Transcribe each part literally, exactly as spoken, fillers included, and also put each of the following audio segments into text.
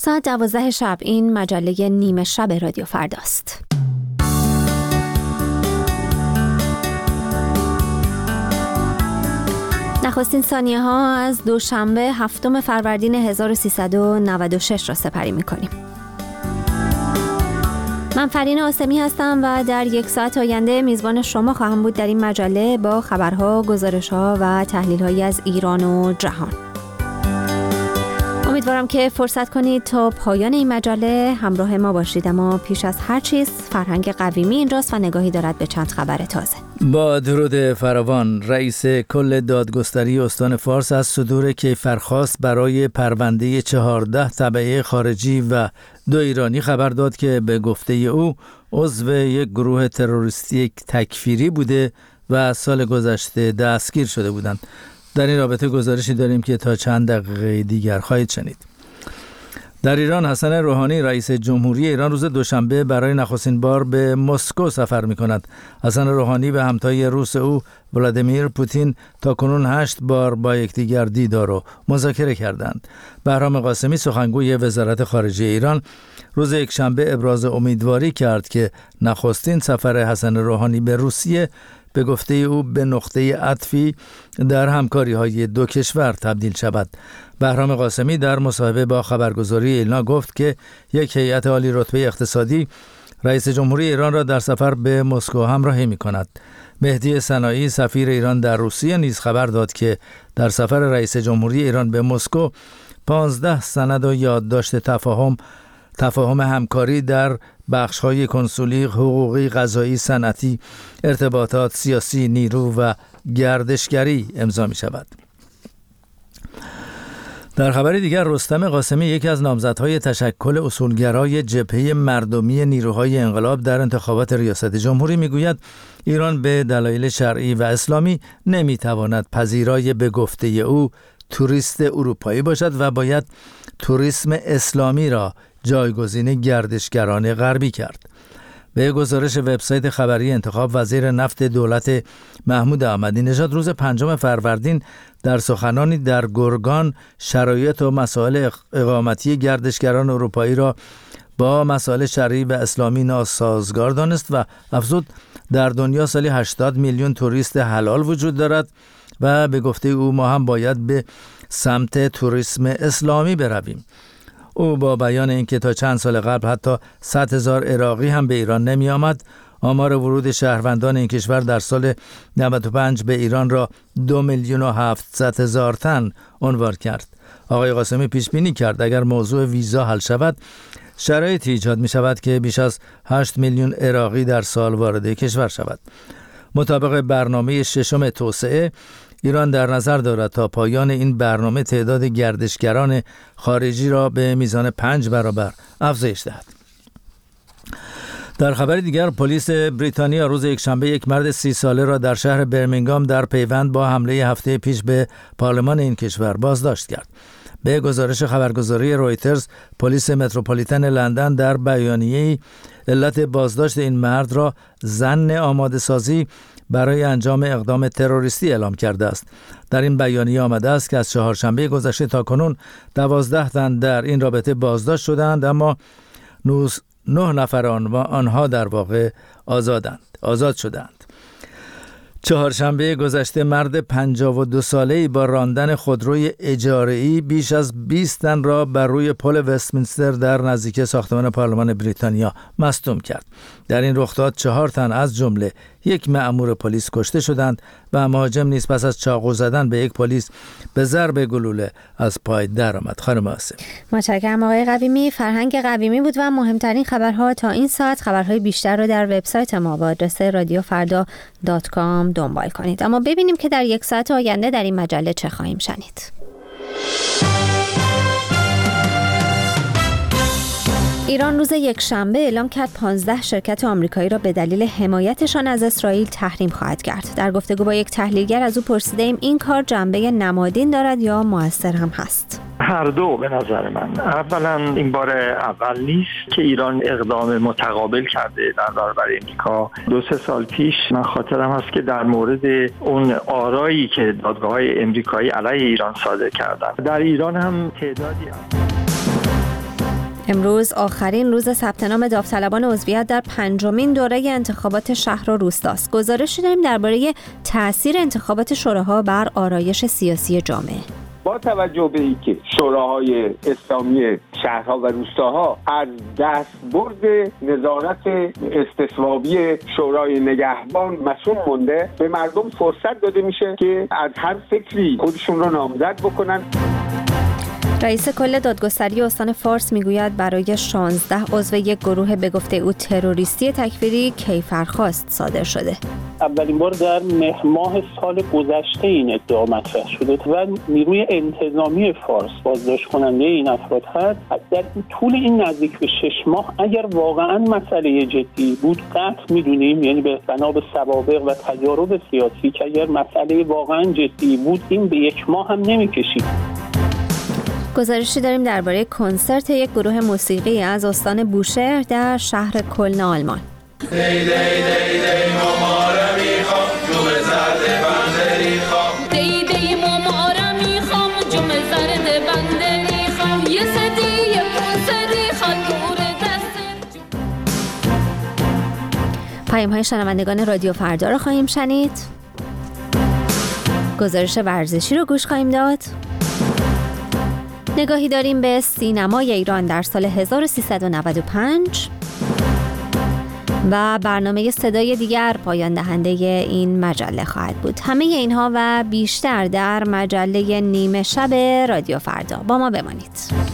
ساعت دوازده شب این مجله نیمه شب رادیو فرداست. نخستین ثانیه ها از دوشنبه هفتم فروردین هزار و سیصد و نود و شش را سپری می‌کنیم. من فرین آسمی هستم و در یک ساعت آینده میزبان شما خواهم بود در این مجله با خبرها، گزارش‌ها و تحلیل‌هایی از ایران و جهان. امیدوارم که فرصت کنید تا پایان این مجله همراه ما باشید، اما پیش از هر چیز فرهنگ قویمی اینجاست و نگاهی دارد به چند خبر تازه. با درود فراوان، رئیس کل دادگستری استان فارس از صدور کیفرخواست برای پرونده چهارده تبعه خارجی و دو ایرانی خبر داد که به گفته او عضو یک گروه تروریستی تکفیری بوده و سال گذشته دستگیر شده بودند. در این رابطه گزارشی داریم که تا چند دقیقه دیگر خواهید شنید. در ایران حسن روحانی رئیس جمهوری ایران روز دوشنبه برای نخستین بار به مسکو سفر می کند. حسن روحانی و همتای روس او ولادیمیر پوتین تا کنون هشت بار با یکدیگر دیدار و مذاکره کردند. بهرام قاسمی سخنگوی وزارت خارجه ایران روز یکشنبه ابراز امیدواری کرد که نخستین سفر حسن روحانی به روسیه به گفته او به نقطه عطفی در همکاری‌های دو کشور تبدیل شود. بهرام قاسمی در مصاحبه با خبرگزاری ایلنا گفت که یک هیئت عالی رتبه اقتصادی رئیس جمهوری ایران را در سفر به مسکو همراهی می‌کند. مهدی سنایی سفیر ایران در روسیه نیز خبر داد که در سفر رئیس جمهوری ایران به مسکو پانزده سند و یادداشت تفاهم تفاهم همکاری در بخش‌های کنسولی، حقوقی، قضایی، صنعتی، ارتباطات، سیاسی، نیرو و گردشگری امضا می‌شود. در خبر دیگر، رستم قاسمی یکی از نامزدهای تشکل اصولگرای جبهه مردمی نیروهای انقلاب در انتخابات ریاست جمهوری میگوید ایران به دلایل شرعی و اسلامی نمیتواند پذیرای به گفته او توریست اروپایی باشد و باید توریسم اسلامی را جایگزین گردشگران غربی کرد. به گزارش وبسایت خبری انتخاب، وزیر نفت دولت محمود احمدی نژاد روز پنجم فروردین در سخنانی در گرگان شرایط و مسائل اقامتی گردشگران اروپایی را با مسائل شرعی و اسلامی ناسازگار دانست و افزود در دنیا سالی هشتاد میلیون توریست حلال وجود دارد و به گفته او ما هم باید به سمت توریسم اسلامی برویم. او با بیان اینکه تا چند سال قبل حتی صد هزار عراقی هم به ایران نمی آمد، آمار ورود شهروندان این کشور در سال نود و پنج به ایران را دو میلیون و هفتصد هزار تن عنوان کرد. آقای قاسمی پیش بینی کرد اگر موضوع ویزا حل شود، شرایطی ایجاد می شود که بیش از هشت میلیون عراقی در سال وارد کشور شود. مطابق برنامه ششم توسعه، ایران در نظر دارد تا پایان این برنامه تعداد گردشگران خارجی را به میزان پنج برابر افزایش دهد. در خبر دیگر، پلیس بریتانیا روز یکشنبه یک مرد سی ساله را در شهر برمینگام در پیوند با حمله هفته پیش به پارلمان این کشور بازداشت کرد. به گزارش خبرگزاری رویترز، پلیس متروپولیتن لندن در بیانیه‌ای علت بازداشت این مرد را ظن آماده سازی برای انجام اقدام تروریستی اعلام کرده است. در این بیانیه آمده است که از چهارشنبه گذشته تا کنون دوازده تن در این رابطه بازداشت شدند، اما نه نفر آن و آنها در واقع آزادند آزاد شدند. چهارشنبه گذشته مرد پنجاه و دو ساله‌ای با راندن خودروی اجاره‌ای بیش از بیست تن را بر روی پل وستمینستر در نزدیکی ساختمان پارلمان بریتانیا مصدوم کرد. در این رخداد چهار تن از جمله یک مأمور پلیس کشته شدند و مهاجم نیز پس از چاقو زدن به یک پلیس به ضرب گلوله از پای درآمد. خانم آسف. متشکرم آقای قویمی. فرهنگ قویمی بود و مهمترین خبرها تا این ساعت. خبرهای بیشتر رو در وبسایت ما با آدرس رادیو فردا دات کام دنبال کنید. اما ببینیم که در یک ساعت آینده در این مجله چه خواهیم شنید. ایران روز یکشنبه اعلام کرد پانزده شرکت آمریکایی را به دلیل حمایتشان از اسرائیل تحریم خواهد کرد. در گفتگو با یک تحلیلگر از او پرسیدیم این کار جنبه نمادین دارد یا مؤثر هم هست؟ هر دو به نظر من. اولا این بار اول نیست که ایران اقدام متقابل کرده در برابر امریکا. دو سه سال پیش من خاطرم هست که در مورد اون آرایی که دادگاه‌های امریکایی علیه ایران صادر کردند، در ایران هم تعدادی هست. امروز آخرین روز ثبت نام داوطلبان عضویت در پنجمین دوره انتخابات شهر و روستاست. گزارشی داریم درباره تأثیر انتخابات شوراها بر آرایش سیاسی جامعه. با توجه به اینکه شوراهای اسلامی شهرها و روستاها از دستبرد نظارت استصوابی شورای نگهبان مسئول مونده، به مردم فرصت داده میشه که از هر فکری خودشون رو نامزد بکنن. رئیس کل دادگستری استان فارس میگوید برای شانزده عضو یک گروه به گفته او تروریستی تکفیری کیفرخواست صادر شده. اولین بار در مهر ماه سال گذشته این ادعا مطرح شده و نیروی انتظامی فارس بازداشت کننده این افراد هست. در طول این نزدیک به شش ماه اگر واقعا مسئله جدی بود قطع میدونیم، یعنی به بنا به سوابق و تجارب سیاسی که اگر مسئله واقعا جدی بود این به یک ماه هم نمیکشید. گزارشی داریم درباره کنسرت یک گروه موسیقی از استان بوشهر در شهر کلن آلمان. دی دی دی دی ماماره میخوام جوم زرد بنده میخوام دی دی ماماره میخوام جوم زرد بنده میخوام یه سدی یه پونسری خطور دست. پیام های شنوندگان رادیو فردا رو خواهیم شنید. گزارش ورزشی رو گوش خواهیم داد. نگاهی داریم به سینمای ایران در سال هزار و سیصد و نود و پنج و برنامه صدای دیگر پایان دهنده این مجله خواهد بود. همه اینها و بیشتر در مجله نیمه شب رادیو فردا. با ما بمانید.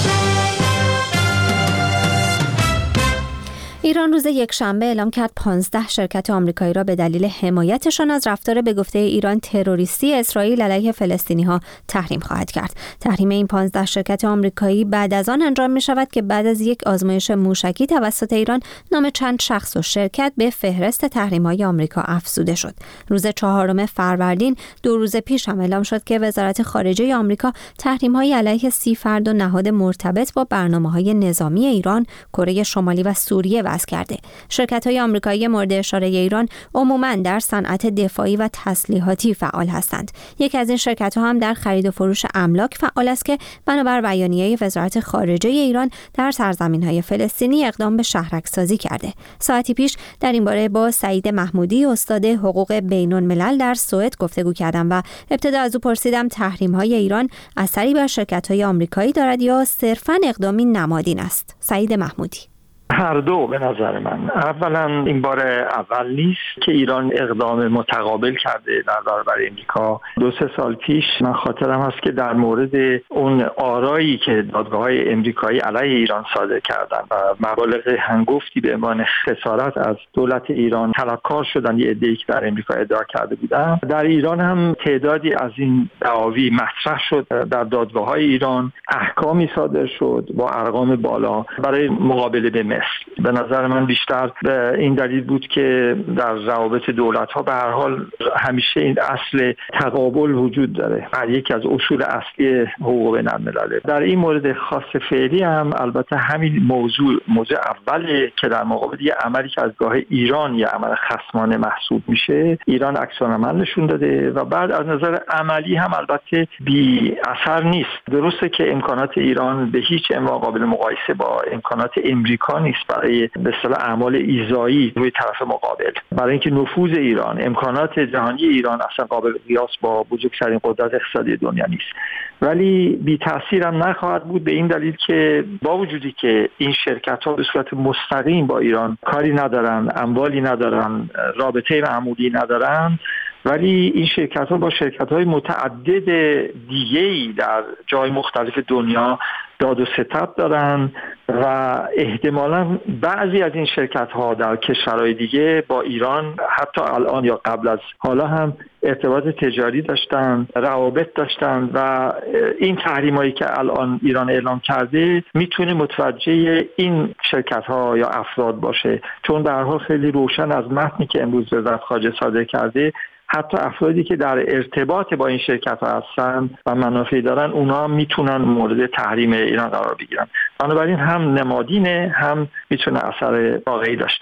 ایران روز یکشنبه اعلام کرد پانزده شرکت آمریکایی را به دلیل حمایتشان از رفتار به گفته ایران تروریستی اسرائیل علیه فلسطینی‌ها تحریم خواهد کرد. تحریم این پانزده شرکت آمریکایی بعد از آن انجام می شود که بعد از یک آزمایش موشکی توسط ایران نام چند شخص و شرکت به فهرست تحریم‌های آمریکا افزوده شد. روز چهارم فروردین دو روز پیش هم اعلام شد که وزارت خارجه آمریکا تحریم‌های علیه سی فرد و نهاد مرتبط با برنامه‌های نظامی ایران، کره شمالی و سوریه وضع کرده. شرکت‌های آمریکایی مورد اشاره ایران عموماً در صنعت دفاعی و تسلیحاتی فعال هستند. یکی از این شرکت‌ها هم در خرید و فروش املاک فعال است که بنابر بیانیه وزارت خارجه ایران در سرزمین‌های فلسطینی اقدام به شهرک‌سازی کرده. ساعتی پیش در این باره با سعید محمودی استاد حقوق بین‌الملل در سوئد گفتگو کردم و ابتدا از او پرسیدم تحریم‌های ایران اثری بر شرکت‌های آمریکایی دارد یا صرفاً اقدامی نمادین است. سعید محمودی: هر دو به نظر من. اولا این بار اول نیست که ایران اقدام متقابل کرده در برابر امریکا. دو سه سال پیش من خاطرم هست که در مورد اون آرایی که دادگاه‌های امریکایی علیه ایران صادر کردن و مبالغ هنگفتی به عنوان خسارت از دولت ایران طلبکار شدن، یه عده‌ای که در امریکا ادعا کرده بودن، در ایران هم تعدادی از این دعاوی مطرح شد در دادگاه‌های ایران، احکامی صادر شد با ارقام بالا برای مقابله به مصر. به نظر من بیشتر به این دلیل بود که در روابط دولت‌ها به هر حال همیشه این اصل تقابل وجود داره. یکی از اصول اصلی حقوق بین‌الملل. در این مورد خاص فعلی هم البته همین موضوع موضوع اوله که در مقابل یه عملی که از گاه ایران یه عمل خصمانه محسوب میشه، ایران عکس‌العمل نشون داده و بعد از نظر عملی هم البته بی اثر نیست. درسته که امکانات ایران به هیچ عنوان قابل مقایسه با امکانات امریکا نیست برای به اصطلاح اعمال ایذایی روی طرف مقابل، برای اینکه نفوذ ایران، امکانات جهانی ایران اصلا قابل قیاس با بزرگترین قدرت اقتصادی دنیا نیست، ولی بی تأثیر هم نخواهد بود به این دلیل که با وجودی که این شرکت‌ها به صورت مستقیم با ایران کاری ندارن، اموالی ندارن، رابطه معمولی ندارن، ولی این شرکت‌ها با شرکت‌های متعدد دیگه‌ای در جای مختلف دنیا داد و ستد دارن و احتمالاً بعضی از این شرکت‌ها در کشورهای دیگه با ایران حتی الان یا قبل از حالا هم ارتباط تجاری داشتن، روابط داشتن و این تحریمایی که الان ایران اعلام کرده میتونه متوجه این شرکت‌ها یا افراد باشه، چون در حال خیلی روشن از متنی که امروز وزارت خارجه صادر کرده حتی افرادی که در ارتباط با این شرکت‌ها هستن و منافعی دارن اونا میتونن مورد تحریم ایران قرار بگیرن. بنابراین هم نمادینه هم میتونه اثر واقعی داشته باشه.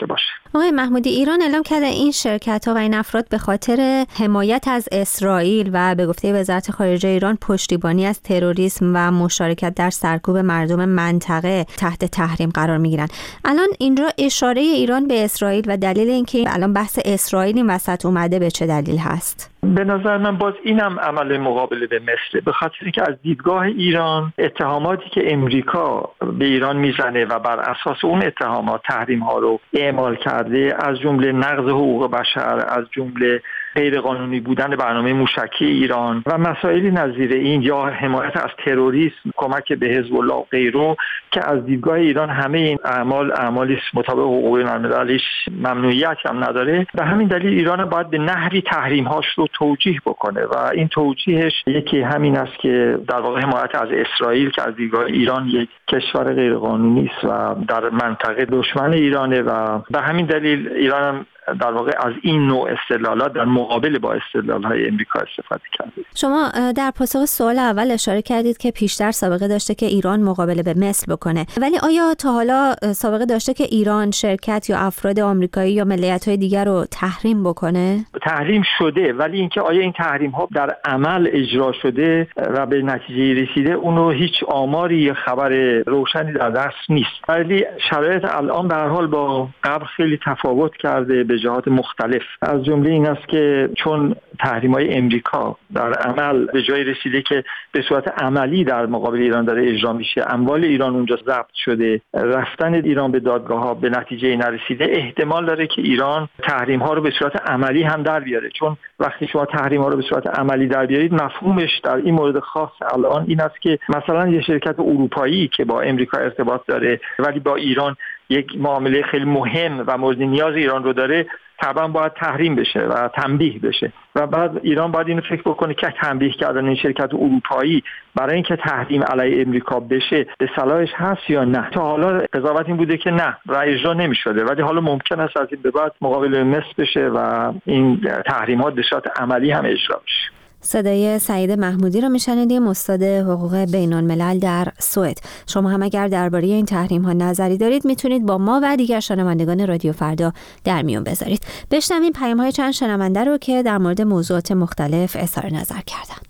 آقای محمودی، ایران اعلام کرده این شرکت‌ها و این افراد به خاطر حمایت از اسرائیل و به گفته وزارت خارجه ایران پشتیبانی از تروریسم و مشارکت در سرکوب مردم منطقه تحت تحریم قرار می‌گیرند. الان اینجا اشاره ایران به اسرائیل و دلیل اینکه الان بحث اسرائیل این وسط اومده به چه دلیل هست؟ به نظر من باز اینم عمل مقابله به مصر، به خاطر اینکه از دیدگاه ایران اتهاماتی که امریکا به ایران میزنه و بر اساس اون اتهامات تحریم ها رو اعمال کرده، از جمله نقض حقوق بشر، از جمله غیر قانونی بودن برنامه موشکی ایران و مسائلی نظیر این یا حمایت از تروریسم، کمک به حزب الله و غیره، که از دیدگاه ایران همه این اعمال اعمالی مطابق حقوق المللیش ممنوعیت هم نداره. به همین دلیل ایران باید به نحوی تحریم هاش رو توجیه بکنه و این توجیهش یکی همین است که در واقع حمایت از اسرائیل که از دیدگاه ایران یک کشور غیر قانونی است و در منطقه دشمن ایرانه و به همین دلیل ایران هم در واقع از این نوع استدلالات در مقابل با استدلال‌های امریکا استفاده کرده. شما در پاسخ سوال اول اشاره کردید که پیشتر سابقه داشته که ایران مقابله به مصر بکنه، ولی آیا تا حالا سابقه داشته که ایران شرکت یا افراد آمریکایی یا ملیت‌های دیگر رو تحریم بکنه؟ تحریم شده، ولی اینکه آیا این تحریم‌ها در عمل اجرا شده و به نتیجه رسیده، اونو هیچ آماری یا خبر روشنی در دست نیست. ولی شرایط الان به هر حال با قبل خیلی تفاوت کرده به جهات مختلف. از جمله این است که چون تحریم‌های امریکا در عمل به جای رسیده که به صورت عملی در مقابل ایران داره اجرا میشه، اموال ایران اونجا ضبط شده، رفتن ایران به دادگاه‌ها به نتیجه نرسیده، احتمال داره که ایران تحریم‌ها رو به صورت عملی هم در بیاره. چون وقتی شما تحریم‌ها رو به صورت عملی در بیارید، مفهومش در این مورد خاص الان این است که مثلا یه شرکت اروپایی که با امریکا ارتباط داره ولی با ایران یک معامله خیلی مهم و مورد نیاز ایران رو داره، طبعا باید تحریم بشه و تنبیه بشه و بعد ایران باید اینو فکر بکنه که تنبیه کردن این شرکت اروپایی برای اینکه تحریم علیه امریکا بشه به صلاحش هست یا نه. تا حالا قضاوت این بوده که نه و اجرا نمی‌شده، ولی حالا ممکن است از این به بعد مقابل مصر بشه و این تحریمات به صورت عملی هم اجرا بشه. صدای سعید محمودی رو میشنیدیم، استاد حقوق بین الملل در سوئد. شما هم اگر درباره این تحریم ها نظری دارید میتونید با ما و دیگر شنوندگان رادیو فردا در میون بذارید. بشنویم پیام های چند شنونده رو که در مورد موضوعات مختلف اظهار نظر کردن.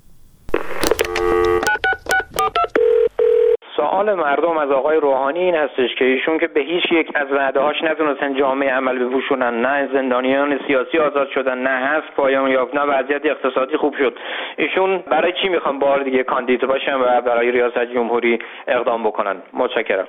سوال مردم از آقای روحانی این هستش که ایشون که به هیچ یک از وعده‌هاش نتونستن جامعه عمل بپوشونن، نه زندانیان سیاسی آزاد شدن، نه حذف پایان یافت، نه وضعیت اقتصادی خوب شد، ایشون برای چی میخوان بار دیگه کاندید باشن و برای ریاست جمهوری اقدام بکنن؟ متشکرم.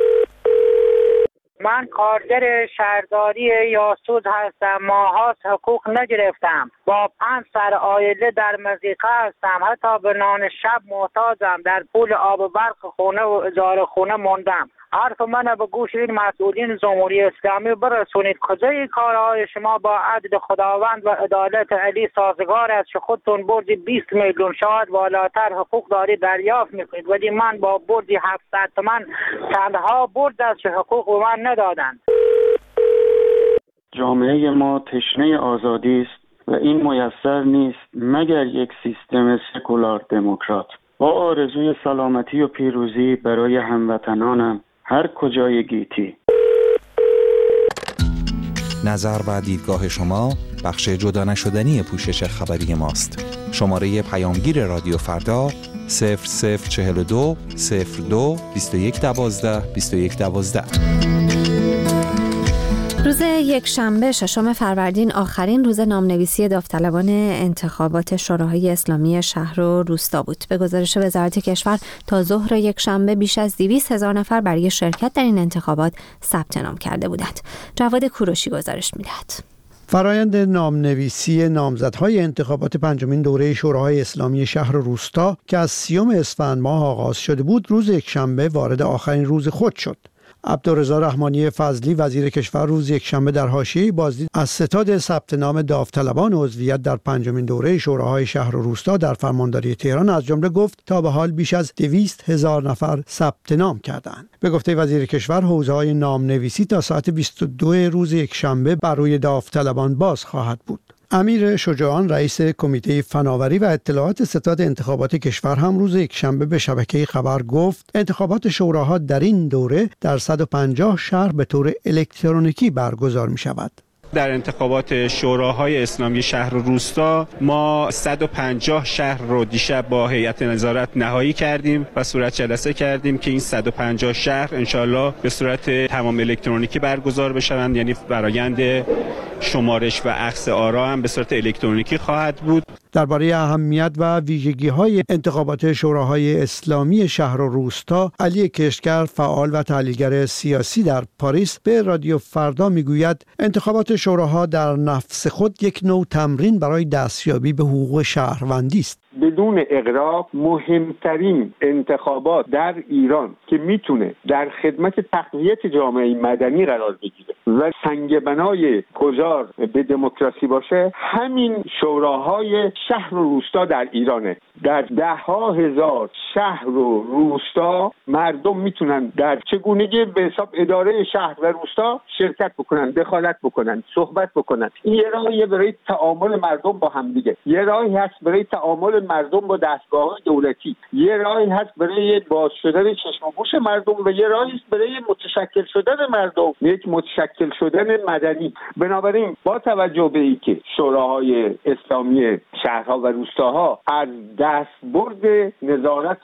من کارگر شهرداری یاسود هستم. ماهاست حقوق نگرفتم. با پنج سر عائله در مضیقه هستم. حتی به نان شب محتاجم. در پول آب و برق خونه و اجاره خونه موندم. حرف من به گوش این مسئولین جمهوری اسلامی برسونید. کجای کارهای شما با عدل خداوند و عدالت علی سازگار است که خودتون بردی بیست میلیون شاید بالاتر حقوق داری دریافت میکنید، ولی من با بردی هفتصد تومان تنها برد است که حقوق به من ندادند. جامعه ما تشنه آزادی است و این میسر نیست مگر یک سیستم سکولار دموکرات. با آرزوی سلامتی و پیروزی برای هموطنانم هر کجای گیتی. نظر و دیدگاه شما بخش جدا نشدنی پوشش خبری ماست. شماره پیامگیر رادیو فردا صفر صفر چهل و دو صفر دو بیست و یک دوازده بیست و یک دوازده. روز یک شنبه ششم فروردین آخرین روز نامنویسی داوطلبان انتخابات شوراهای اسلامی شهر و روستا بود. به گزارش وزارت کشور تا ظهر یک شنبه بیش از دویست هزار نفر برای شرکت در این انتخابات ثبت نام کرده بودند. جواد کوروشی گزارش می‌دهد. فرایند نامنویسی نامزدهای انتخابات پنجمین دوره شوراهای اسلامی شهر و روستا که از سیوم اسفند ماه آغاز شده بود، روز یکشنبه وارد آخرین روز خود شد. عبدالرضا رحمانی فضلی وزیر کشور روز یکشنبه در حاشیه بازدید از ستاد ثبت نام داوطلبان عضویت در پنجمین دوره شوراهای شهر و روستا در فرمانداری تهران از جمله گفت تا به حال بیش از دویست هزار نفر ثبت نام کردند. به گفته وزیر کشور، حوزه‌های نامنویسی تا ساعت بیست و دو روز یکشنبه بر روی داوطلبان باز خواهد بود. امیر شجاعان رئیس کمیته فناوری و اطلاعات ستاد انتخابات کشور هم روز یکشنبه به شبکه خبر گفت انتخابات شوراها در این دوره در صد و پنجاه شهر به طور الکترونیکی برگزار می شود. در انتخابات شوراهای اسلامی شهر و روستا ما صد و پنجاه شهر رو دیشب با هیئت نظارت نهایی کردیم و صورت جلسه کردیم که این صد و پنجاه شهر انشالله به صورت تمام الکترونیکی برگزار بشوند، یعنی فرآیند شمارش و اخذ آرا هم به صورت الکترونیکی خواهد بود. درباره اهمیت و ویژگی‌های انتخابات شوراهای اسلامی شهر و روستا، علی کشتگر فعال و تحلیلگر سیاسی در پاریس به رادیو فردا میگوید انتخابات شوراها در نفس خود یک نوع تمرین برای دستیابی به حقوق شهروندی است. بدون اغراق مهمترین انتخابات در ایران که میتونه در خدمت تقویت جامعه مدنی قرار بگیره و سنگ بنای گذار به دموکراسی باشه همین شوراهای شهر و روستا در ایرانه. در ده ها هزار شهر و روستا مردم میتونن در چگونگی به حساب اداره شهر و روستا شرکت بکنن، دخالت بکنن، صحبت بکنن. این یه راهیه برای تعامل مردم با هم دیگه، یه راهی هست برای تعامل مردم با دستگاه‌های دولتی، یه راهی هست برای باز شدن چشم و گوش مردم و یه راهی است برای متشکل شدن مردم، یک متشکل شدن مدنی. بنابراین با توجه به اینکه شوراهای اسلامی شهرها و روستاها از دستبرد نظارت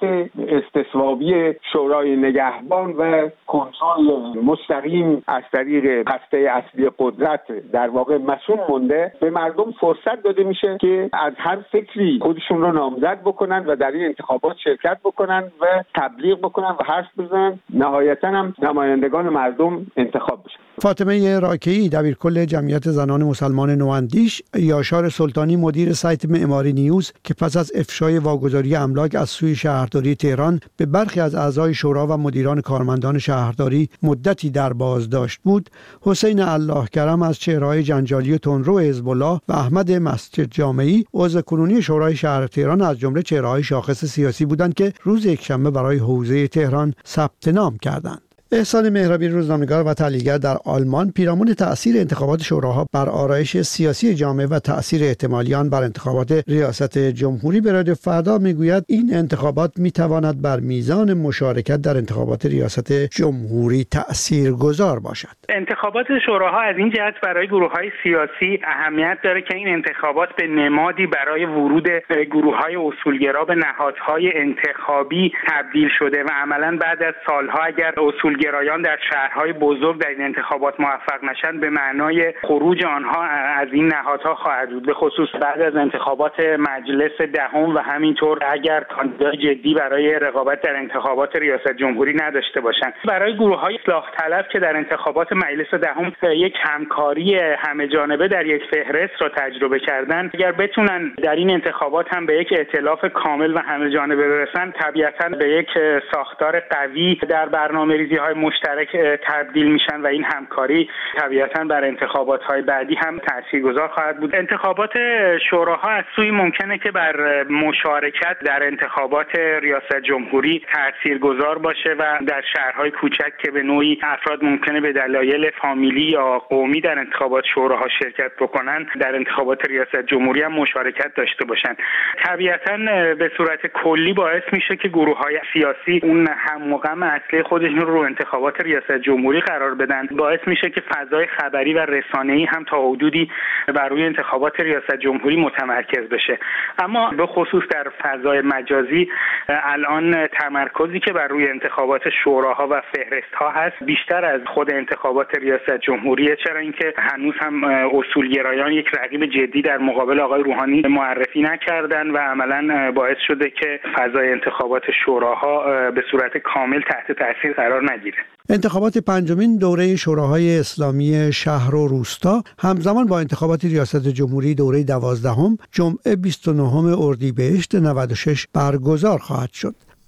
استصوابی شورای نگهبان و کنترل مستقیم از طریق هسته اصلی قدرت در واقع مسئول مونده، به مردم فرصت داده میشه که از هر فکری خودشون رو نامزد بکنن و در این انتخابات شرکت بکنن و تبلیغ بکنن و حرف بزنن، نهایتاً هم نمایندگان مردم انتخاب بشن. فاطمه راکعی دبیرکل جمعیت زنان مسلمان نواندیش، یاشار سلطانی مدیر سایت معماری نیوز که پس از افشای واگذاری املاک از سوی شهرداری تهران به برخی از اعضای شورا و مدیران کارمندان شهرداری مدتی در بازداشت بود، حسین الله کرم از چهره‌های جنجالی و تندرو حزب الله و احمد مسجد جامعی عضو کنونی شورای شهر تهران از جمله چهره‌های شاخص سیاسی بودند که روز یکشنبه برای حوزه تهران ثبت نام کردند. احسان مهرابی روزنامه‌نگار و تحلیلگر در آلمان پیرامون تأثیر انتخابات شوراها بر آرایش سیاسی جامعه و تأثیر احتمالی آن بر انتخابات ریاست جمهوری به رادیو فردا میگوید این انتخابات میتواند بر میزان مشارکت در انتخابات ریاست جمهوری تأثیرگذار باشد. انتخابات شوراها از این جهت برای گروه‌های سیاسی اهمیت داره که این انتخابات به نمادی برای ورود گروه‌های اصولگرا به نهادهای انتخابی تبدیل شده و عملاً بعد از سالها اگر اصول گرایان در شهرهای بزرگ در این انتخابات موفق نشن به معنای خروج آنها از این نهادها خواهد بود، به خصوص بعد از انتخابات مجلس دهم و همینطور اگر کاندیدای جدی برای رقابت در انتخابات ریاست جمهوری نداشته باشند. برای گروه‌های اصلاح طلب که در انتخابات مجلس دهم یک همکاری همه جانبه در یک فهرست را تجربه کردن، اگر بتونن در این انتخابات هم به یک ائتلاف کامل و همه جانبه برسن، طبیعتاً به یک ساختار قوی در برنامه‌ریزی مشترک تبدیل میشن و این همکاری طبیعتاً بر انتخابات‌های بعدی هم تاثیرگذار خواهد بود. انتخابات شوراها از سوی ممکنه که بر مشارکت در انتخابات ریاست جمهوری تاثیرگذار باشه و در شهرهای کوچک که به نوعی افراد ممکنه به دلایل فامیلی یا قومی در انتخابات شوراها شرکت بکنن، در انتخابات ریاست جمهوری هم مشارکت داشته باشن. طبیعتاً به صورت کلی باعث میشه که گروه‌های سیاسی اون هم مقام اصلی خودشون رو انتخابات ریاست جمهوری قرار بدن، باعث میشه که فضای خبری و رسانه‌ای هم تا حدودی بر روی انتخابات ریاست جمهوری متمرکز بشه. اما به خصوص در فضای مجازی الان تمرکزی که بر روی انتخابات شوراها و فهرست‌ها هست بیشتر از خود انتخابات ریاست جمهوریه، چرا اینکه هنوز هم اصولگرایان یک رقیب جدی در مقابل آقای روحانی معرفی نکردن و عملاً باعث شده که فضای انتخابات شوراها به صورت کامل تحت تاثیر قرار نگیره. انتخابات پنجمین دوره شوراهای اسلامی شهر و روستا همزمان با انتخابات ریاست جمهوری دوره دوازدهم جمعه بیست و نهم اردیبهشت نود و شش برگزار خواهد شد.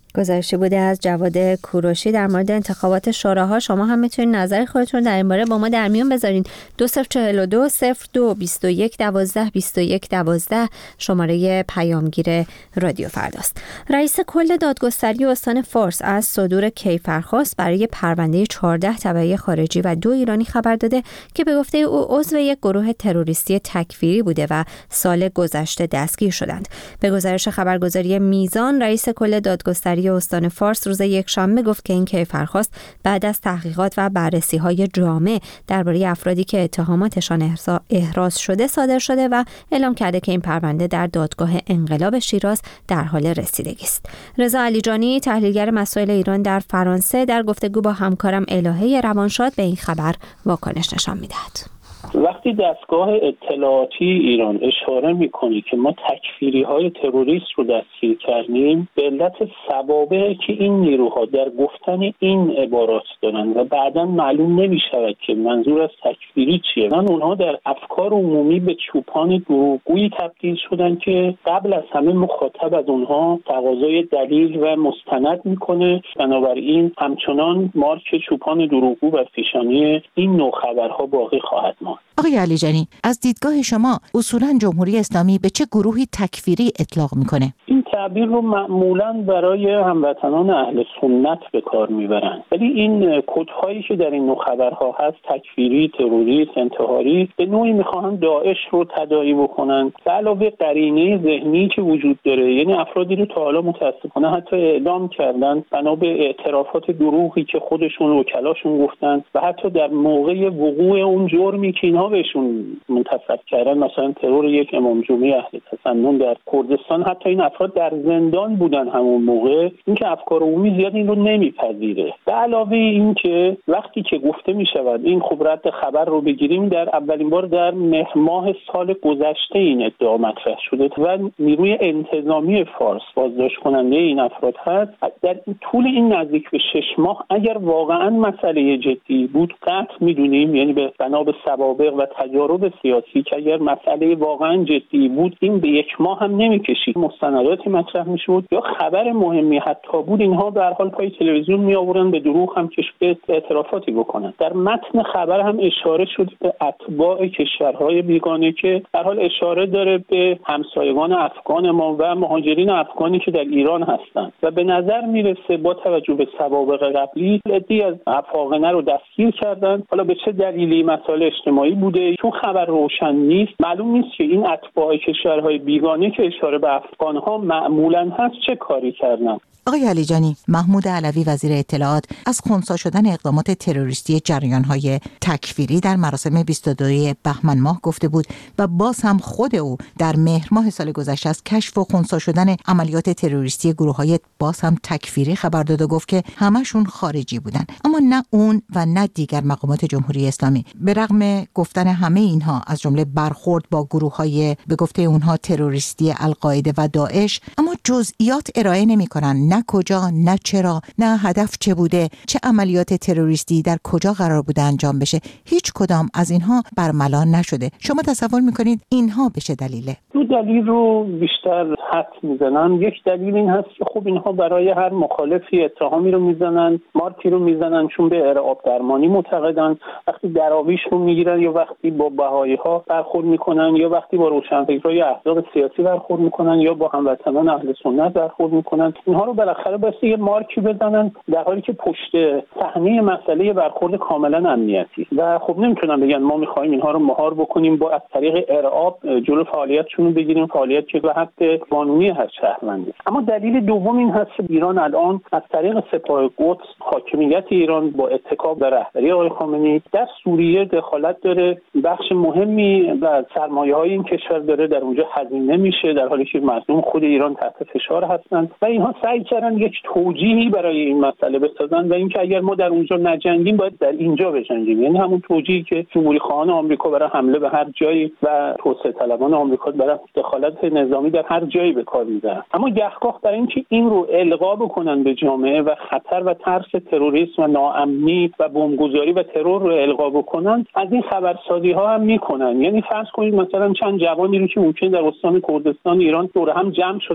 گزارشی بوده از جواد کوروشی در مورد انتخابات شوراها. شما هم میتونید نظر خودتون در این باره با ما در میون بذارین. دو صفر چهل و دو صفر دو بیست و یک دوازده بیست و یک دوازده شماره پیامگیر رادیو فرداست. رئیس کل دادگستری استان فارس از صدور کیفرخواست برای پرونده چهارده تبعی خارجی و دو ایرانی خبر داده که به گفته او عضو یک گروه تروریستی تکفیری بوده و سال گذشته دستگیر شدند. به گزارش خبرگزاری میزان، رئیس کل دادگستری استان فارس روز یکشنبه گفت که این کیفرخواست بعد از تحقیقات و بررسی‌های جامع درباره افرادی که اتهاماتشان احراز شده صادر شده و اعلام کرده که این پرونده در دادگاه انقلاب شیراز در حال رسیدگی است. رضا علیجانی، تحلیلگر مسائل ایران در فرانسه، در گفتگو با همکارم الهه روانشاد به این خبر واکنش نشان می‌دهد. وقتی دستگاه اطلاعاتی ایران اشاره میکنه که ما تکفیری های تروریست رو دستگیر کردیم به علت سوابقی که این نیروها در گفتن این عبارات دارن و بعدا معلوم نمیشود که منظور از تکفیری چیه، من اونها در افکار عمومی به چوپان دروغگویی تبدیل شدن که قبل از همه مخاطب از اونها تقاضای دلیل و مستند میکنه. بنابراین همچنان مارک چوپان دروغگو و پیشانی این نوع خبرها باقی خواهد ماند. آقای علیجانی، از دیدگاه شما اصولاً جمهوری اسلامی به چه گروهی تکفیری اطلاق میکنه؟ این تعبیر رو معمولاً برای هموطنان اهل سنت به کار میبرن، ولی این کدهایی که در این نوع خبرها هست، تکفیری، تروریست، انتحاری، به نوعی میخواهن داعش رو تداعی بکنن. به علاوه قرینه ذهنی که وجود داره، یعنی افرادی رو تا حالا متاسفانه حتی اعدام کردن بنا به اعترافات دروغی که خودشون وکلاشون گفتن و حتی در موقع وقوع اون جرمی که اینها بهشون منتسب کردن، مثلا ترور یک امام جمعه اهل تسنن در کردستان، حتی این افراد در زندان بودن همون موقع. اینکه افکار عمومی زیاد این رو نمیپذیره. به علاوه این که وقتی که گفته میشود این خب رد خبر رو بگیریم، در اولین بار در مهر ماه سال گذشته این ادعا مطرح شده و نیروی انتظامی فارس بازداشت کننده این افراد هست. در طول این نزدیک به شش ماه اگر واقعا مسئله جدی بود قطع میدونیم، یعنی به بنا به سوابق و تجارب سیاسی که اگر مسئله واقعا جدی بود این به یک ماه هم نمیکشید، مستنداتی مطرح میشد یا خبر مهمی حتی بود، اینها به هر حال پای تلویزیون می آوردن به دروغ هم که اعترافاتی بکنن. در متن خبر هم اشاره شد به اتباع کشورهای بیگانه که در حال اشاره داره به همسایگان افغان ما و مهاجرین افغانی که در ایران هستند و به نظر میرسه با توجه به سوابق قبلی عده‌ای از افاقنه رو دستگیر کردن. حالا به چه دلیلی مسائل اجتماعی بوده چون خبر روشن نیست، معلوم نیست که این اتباع کشورهای بیگانه که اشاره به افغان‌ها معمولاً هست چه کاری کردن. آقای علیجانی، محمود علوی وزیر اطلاعات از خنثی شدن اقدامات تروریستی جریان‌های تکفیری در مراسم بیست و دوم بهمن ماه گفته بود و باز هم خود او در مهر ماه سال گذشته از کشف و خنثی شدن عملیات تروریستی گروه‌های باز هم تکفیری خبر داد و گفت که همشون خارجی بودن. اما نه اون و نه دیگر مقامات جمهوری اسلامی به رغم گفتن همه اینها، از جمله برخورد با گروه‌های به گفته اونها تروریستی القاعده و داعش، اما جزئیات ارائه نمی‌کنن، نه کجا، نه چرا، نه هدف چه بوده، چه عملیات تروریستی در کجا قرار بوده انجام بشه. هیچ کدام از اینها برملا نشده. شما تصور میکنید اینها به چه دلیله؟ دو دلیل رو بیشتر حد میزنن. یک دلیل این هست که خب اینها برای هر مخالفی اتهامی رو میزنن، مارکی رو میزنن چون به ارعاب درمانی معتقدن. وقتی دراویش رو میگیرن یا وقتی با بهایی ها برخورد میکنن یا وقتی با روشنفکران یا احزاب سیاسی برخورد میکنن یا با هموطنان اهل سنت برخورد میکنن، اینها رو بالاخره بس یه مارکی بزنن، در حالی که پشت صحنه مسئله برخورد کاملا امنیتی و خب نمیتونن بگن ما میخوایم اینها رو مهار بکنیم با از طریق ارعاب جلو فعالیتشون رو بگیریم، فعالیت که به حق قانونی هر شهروندی. اما دلیل دوم این هست که ایران الان از طریق سپاه قدس، حاکمیت ایران با اتکا به رهبری آقای خامنه‌ای در سوریه دخالت داره، بخش مهمی و سرمایه‌های این کشور داره در اونجا هزینه میشه، در حالی که مردم خود ایران تحت فشار هستند و اینها سعی کردن یک توجیهی برای این مسئله بسازن و اینکه اگر ما در اونجا نجنگیم باید در اینجا بجنگیم، یعنی همون توجیهی که جمهوری خواهان آمریکا برای حمله به هر جایی و توسعه طلبان آمریکا برای دخالت نظامی در هر جایی به کار میبرن. اما گهگاه برای اینکه این رو القا بکنن به جامعه و خطر و ترس تروریسم و ناامنی و بمبگذاری و ترور رو القا بکنن، از این خبرسازی ها هم میکنن. یعنی فرض کنید مثلا چند جوانی رو که ممکن در استان کردستان ایران دور هم جمع شدن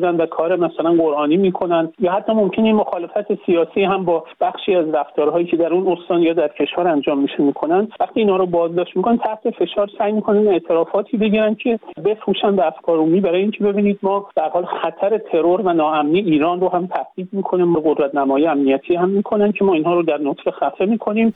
شدن و کار مثلا قرآنی میکنن، یا حتی ممکنه این مخالفت سیاسی هم با بخشی از رفتارهایی که در اون استان یا در کشور انجام میشه میکنن. وقتی اینا رو بازداشت میکنن تحت فشار سعی میکنن اعترافاتی بگیرن که بفروشن به افکار عمومی، برای اینکه ببینید ما در حال خطر ترور و ناامنی ایران رو هم تهدید میکنیم، به قدرت نمایی امنیتی هم میکنن که ما اینها رو در نطفه خفه میکنیم.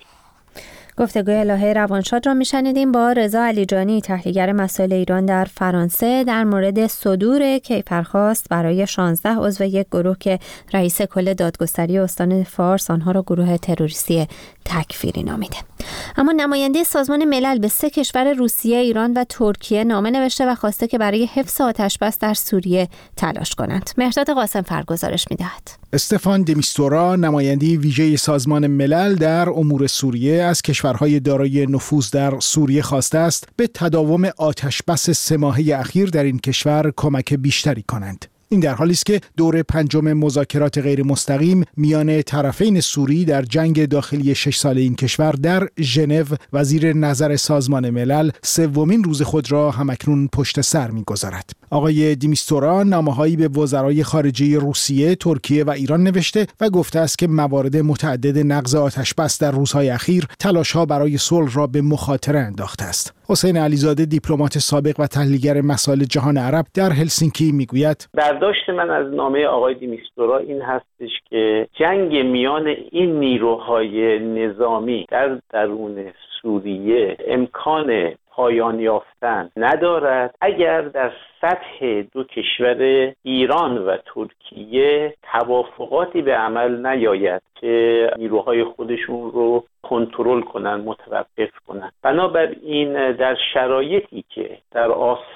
گفتگوی الهه روانشاد را میشنیدیم با رضا علیجانی، تحلیلگر مسائل ایران در فرانسه، در مورد صدور کیفرخواست برای شانزده عضو یک گروه که رئیس کل دادگستری استان فارس آنها را گروه تروریستی تکفیری نامیده. اما نماینده سازمان ملل به سه کشور روسیه، ایران و ترکیه نامه نوشته و خواسته که برای حفظ آتش‌بس در سوریه تلاش کنند. مهرداد قاسم‌فر گزارش می‌دهد. استفان د میستورا، نماینده ویژه سازمان ملل در امور سوریه، از کشورهای دارای نفوذ در سوریه خواسته است به تداوم آتش‌بس سه ماهه اخیر در این کشور کمک بیشتری کنند. این در حالی است که دور پنجم مذاکرات غیر مستقیم میان طرفین سوری در جنگ داخلی شش ساله این کشور در ژنو و زیر نظر سازمان ملل سومین روز خود را همکنون پشت سر می‌گذارد. آقای دیمیستورا نامه‌هایی به وزرای خارجه روسیه، ترکیه و ایران نوشته و گفته است که موارد متعدد نقض آتش‌بس در روزهای اخیر تلاش‌ها برای صلح را به مخاطره انداخته است. حسین علیزاده، دیپلمات سابق و تحلیلگر مسائل جهان عرب، در هلسینکی میگوید: برداشت من از نامه آقای دیمیستورا این هستش که جنگ میان این نیروهای نظامی در درون سوریه امکان پایان یافتن ندارد اگر در سطح دو کشور ایران و ترکیه توافقاتی به عمل نیاید که نیروهای خودشون رو کنترل کنن، متوقف کنن. بنابراین در شرایطی که در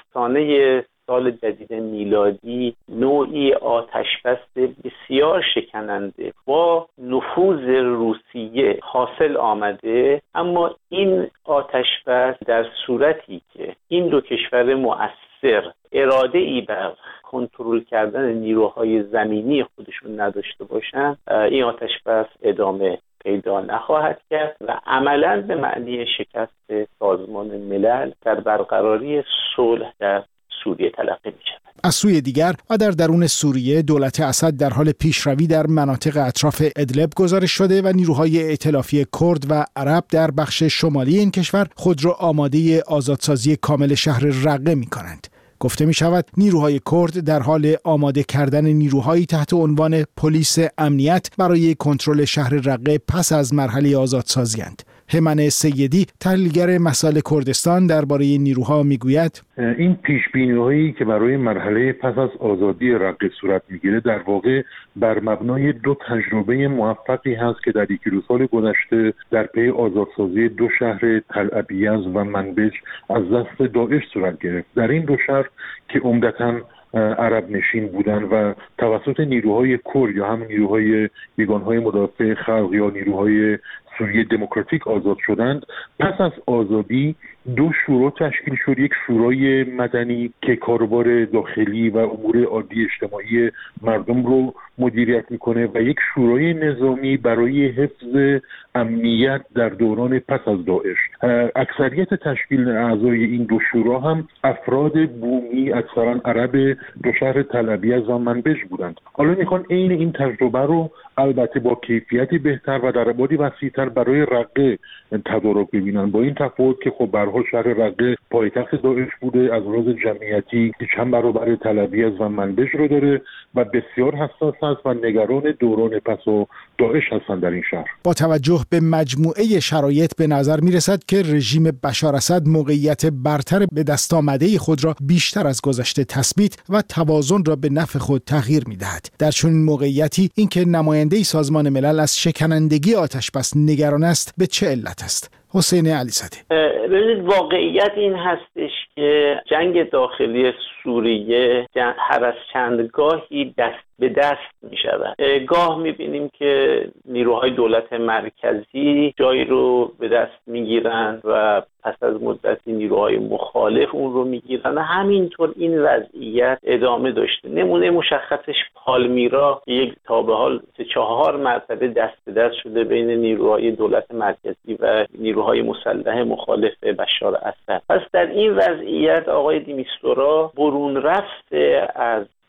آستانه سال جدید میلادی نوعی آتش‌بس بسیار شکننده با نفوذ روسیه حاصل آمده، اما این آتش‌بس در صورتی که این دو کشور مؤثر اراده ای بر کنترل کردن نیروهای زمینی خودشون نداشته باشند، این آتش‌بس ادامه پیدا نخواهد کرد و عملاً به معنی شکست سازمان ملل در برقراری صلح در سوریه تلقی می شود. از سوی دیگر و در درون سوریه، دولت اسد در حال پیشروی در مناطق اطراف ادلب گزارش شده و نیروهای ائتلافی کرد و عرب در بخش شمالی این کشور خود را آماده آزادسازی کامل شهر رقه می کنند. گفته می شود نیروهای کرد در حال آماده کردن نیروهایی تحت عنوان پلیس امنیت برای کنترل شهر رقه پس از مرحله آزادسازی اند. همن سیدی، تحلیلگر مسائل کردستان، درباره نیروها میگوید: این پیش‌بینی‌هایی که برای مرحله پس از آزادی رقه صورت میگیره در واقع بر مبنای دو تجربه موفقی هست که در یکی دو سال گذشته در پی آزادسازی دو شهر تل ابیض و منبج از دست داعش صورت گرفت. در این دو شهر که عمدتاً عرب نشین بودن و توسط نیروهای کرد یا هم نیروهای یگانهای مدافع خلق یا نیروهای سوریه دموکراتیک آزاد شدند، پس از آزادی دو شورا تشکیل شد. یک شورای مدنی که کاروبار داخلی و امور عادی اجتماعی مردم رو مدیریت میکنه و یک شورای نظامی برای حفظ امنیت در دوران پس از داعش. اکثریت تشکیل اعضای این دو شورا هم افراد بومی، اکثرا عرب دو شهر تل ابیض و منبج بودند. حالا میخوان عین این تجربه رو البته با کیفیتی بهتر و در ابعادی وسیع‌تر برای رقه تدارک ببینن، با این تفاوت که خب به هر حال شهر رقه پایتخت داعش بوده، از لحاظ جمعیتی چند برابر تل ابیض و منبج رو داره و بسیار حساس است و نگران دوران پس و داعش هستند در این شهر. با توجه به مجموعه شرایط به نظر می رسد که رژیم بشار اسد موقعیت برتر به دست آمده خود را بیشتر از گذشته تثبیت و توازن را به نفع خود تغییر می دهد. در چنین موقعیتی اینکه نماینده سازمان ملل از شکنندگی آتش‌بس نگران است به چه علت است؟ حسین علیزاده: ببینید واقعیت این هستش که جنگ داخلی سوریه هر از چندگاهی دست به دست می شود. گاه می بینیم که نیروهای دولت مرکزی جایی رو به دست می گیرند و پس از مدتی نیروهای مخالف اون رو می گیرند. همینطور این وضعیت ادامه داشته. نمونه مشخصش پالمیرا یک تا به حال سه چهار مرتبه دست به دست شده بین نیروهای دولت مرکزی و نیروهای مسلح مخالف بشار اسد. پس در این وضعیت آقای دیمیستورا برون رفته از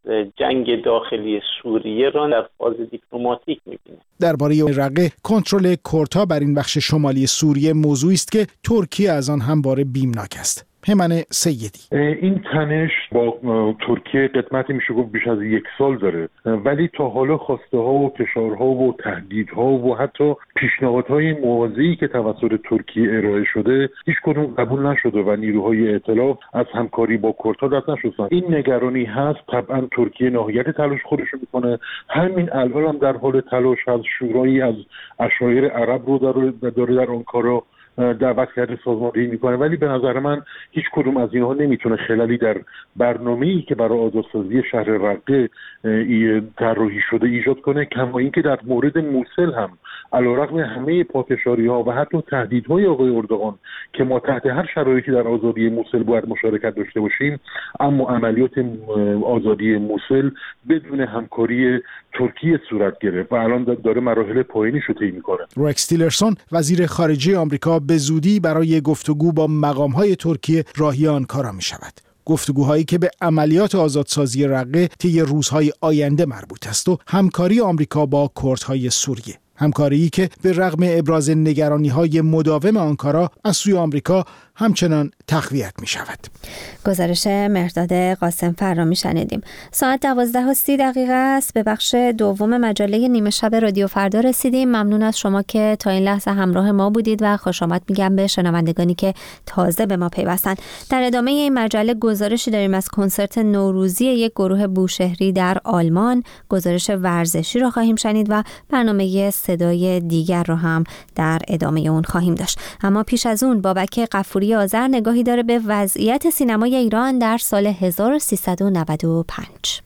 جنگ داخلی سوریه را در فاز دیپلماتیک می‌بینه. درباره رقه کنترل کردها بر این بخش شمالی سوریه موضوعی است که ترکیه از آن همواره بیمناک است. پیمان سیدی: این تنش با ترکیه قدمتی میشه گفت بیش از یک سال داره، ولی تا حالا خواسته ها و فشارها و تهدیدها و حتی پیشنهادهای موازی که توسط ترکیه ارائه شده هیچ کدوم قبول نشده و نیروهای ائتلاف از همکاری با کردها دست نشدن. این نگرانی هست. طبعا ترکیه نهایت تلاش خودش رو میکنه. همین الان هم در حال تلاش هست. شورایی از عشایر عرب رو داره در آنکارا دعوت کرده سازماندهی میکنه، ولی به نظر من هیچ کدوم از اینها نمیتونه خلالی در برنامه‌ای که برای آزادسازی شهر رقه طراحی شده ایجاد کنه. کما اینکه در مورد موصل هم علیرغم همه پافشاری‌ها و حتی تهدیدهای آقای اردوغان که ما تحت هر شرایطی در آزادی موصل باید مشارکت داشته باشیم، اما عملیات آزادی موصل بدون همکاری ترکیه صورت گرفت و الان داره مراحل پایینی رو طی می‌کنه. رکس تیلرسون وزیر خارجه آمریکا به زودی برای گفتگو با مقام‌های ترکیه راهی آنکارا می‌شود. گفتگوهایی که به عملیات آزادسازی رقه طی روزهای آینده مربوط است و همکاری آمریکا با کردهای سوریه. همکاری که به رغم ابراز نگرانی‌های مداوم آنکارا از سوی آمریکا همچنان تقویت می شود. گزارش مهرداد قاسم فرامی شنیدیم. ساعت دوازده و سی دقیقه است. به بخش دوم مجله نیمه شب رادیو فردا رسیدیم. ممنون از شما که تا این لحظه همراه ما بودید و خوش آمد میگم به شنوندگانی که تازه به ما پیوستن. در ادامه این مجله گزارشی داریم از کنسرت نوروزی یک گروه بوشهری در آلمان. گزارش ورزشی را خواهیم شنید و برنامه صدای دیگر را هم در ادامه اون خواهیم داشت. اما پیش از اون بابک غفوری آذر نگاهی داره به وضعیت سینمای ایران در سال هزار و سیصد و نود و پنج.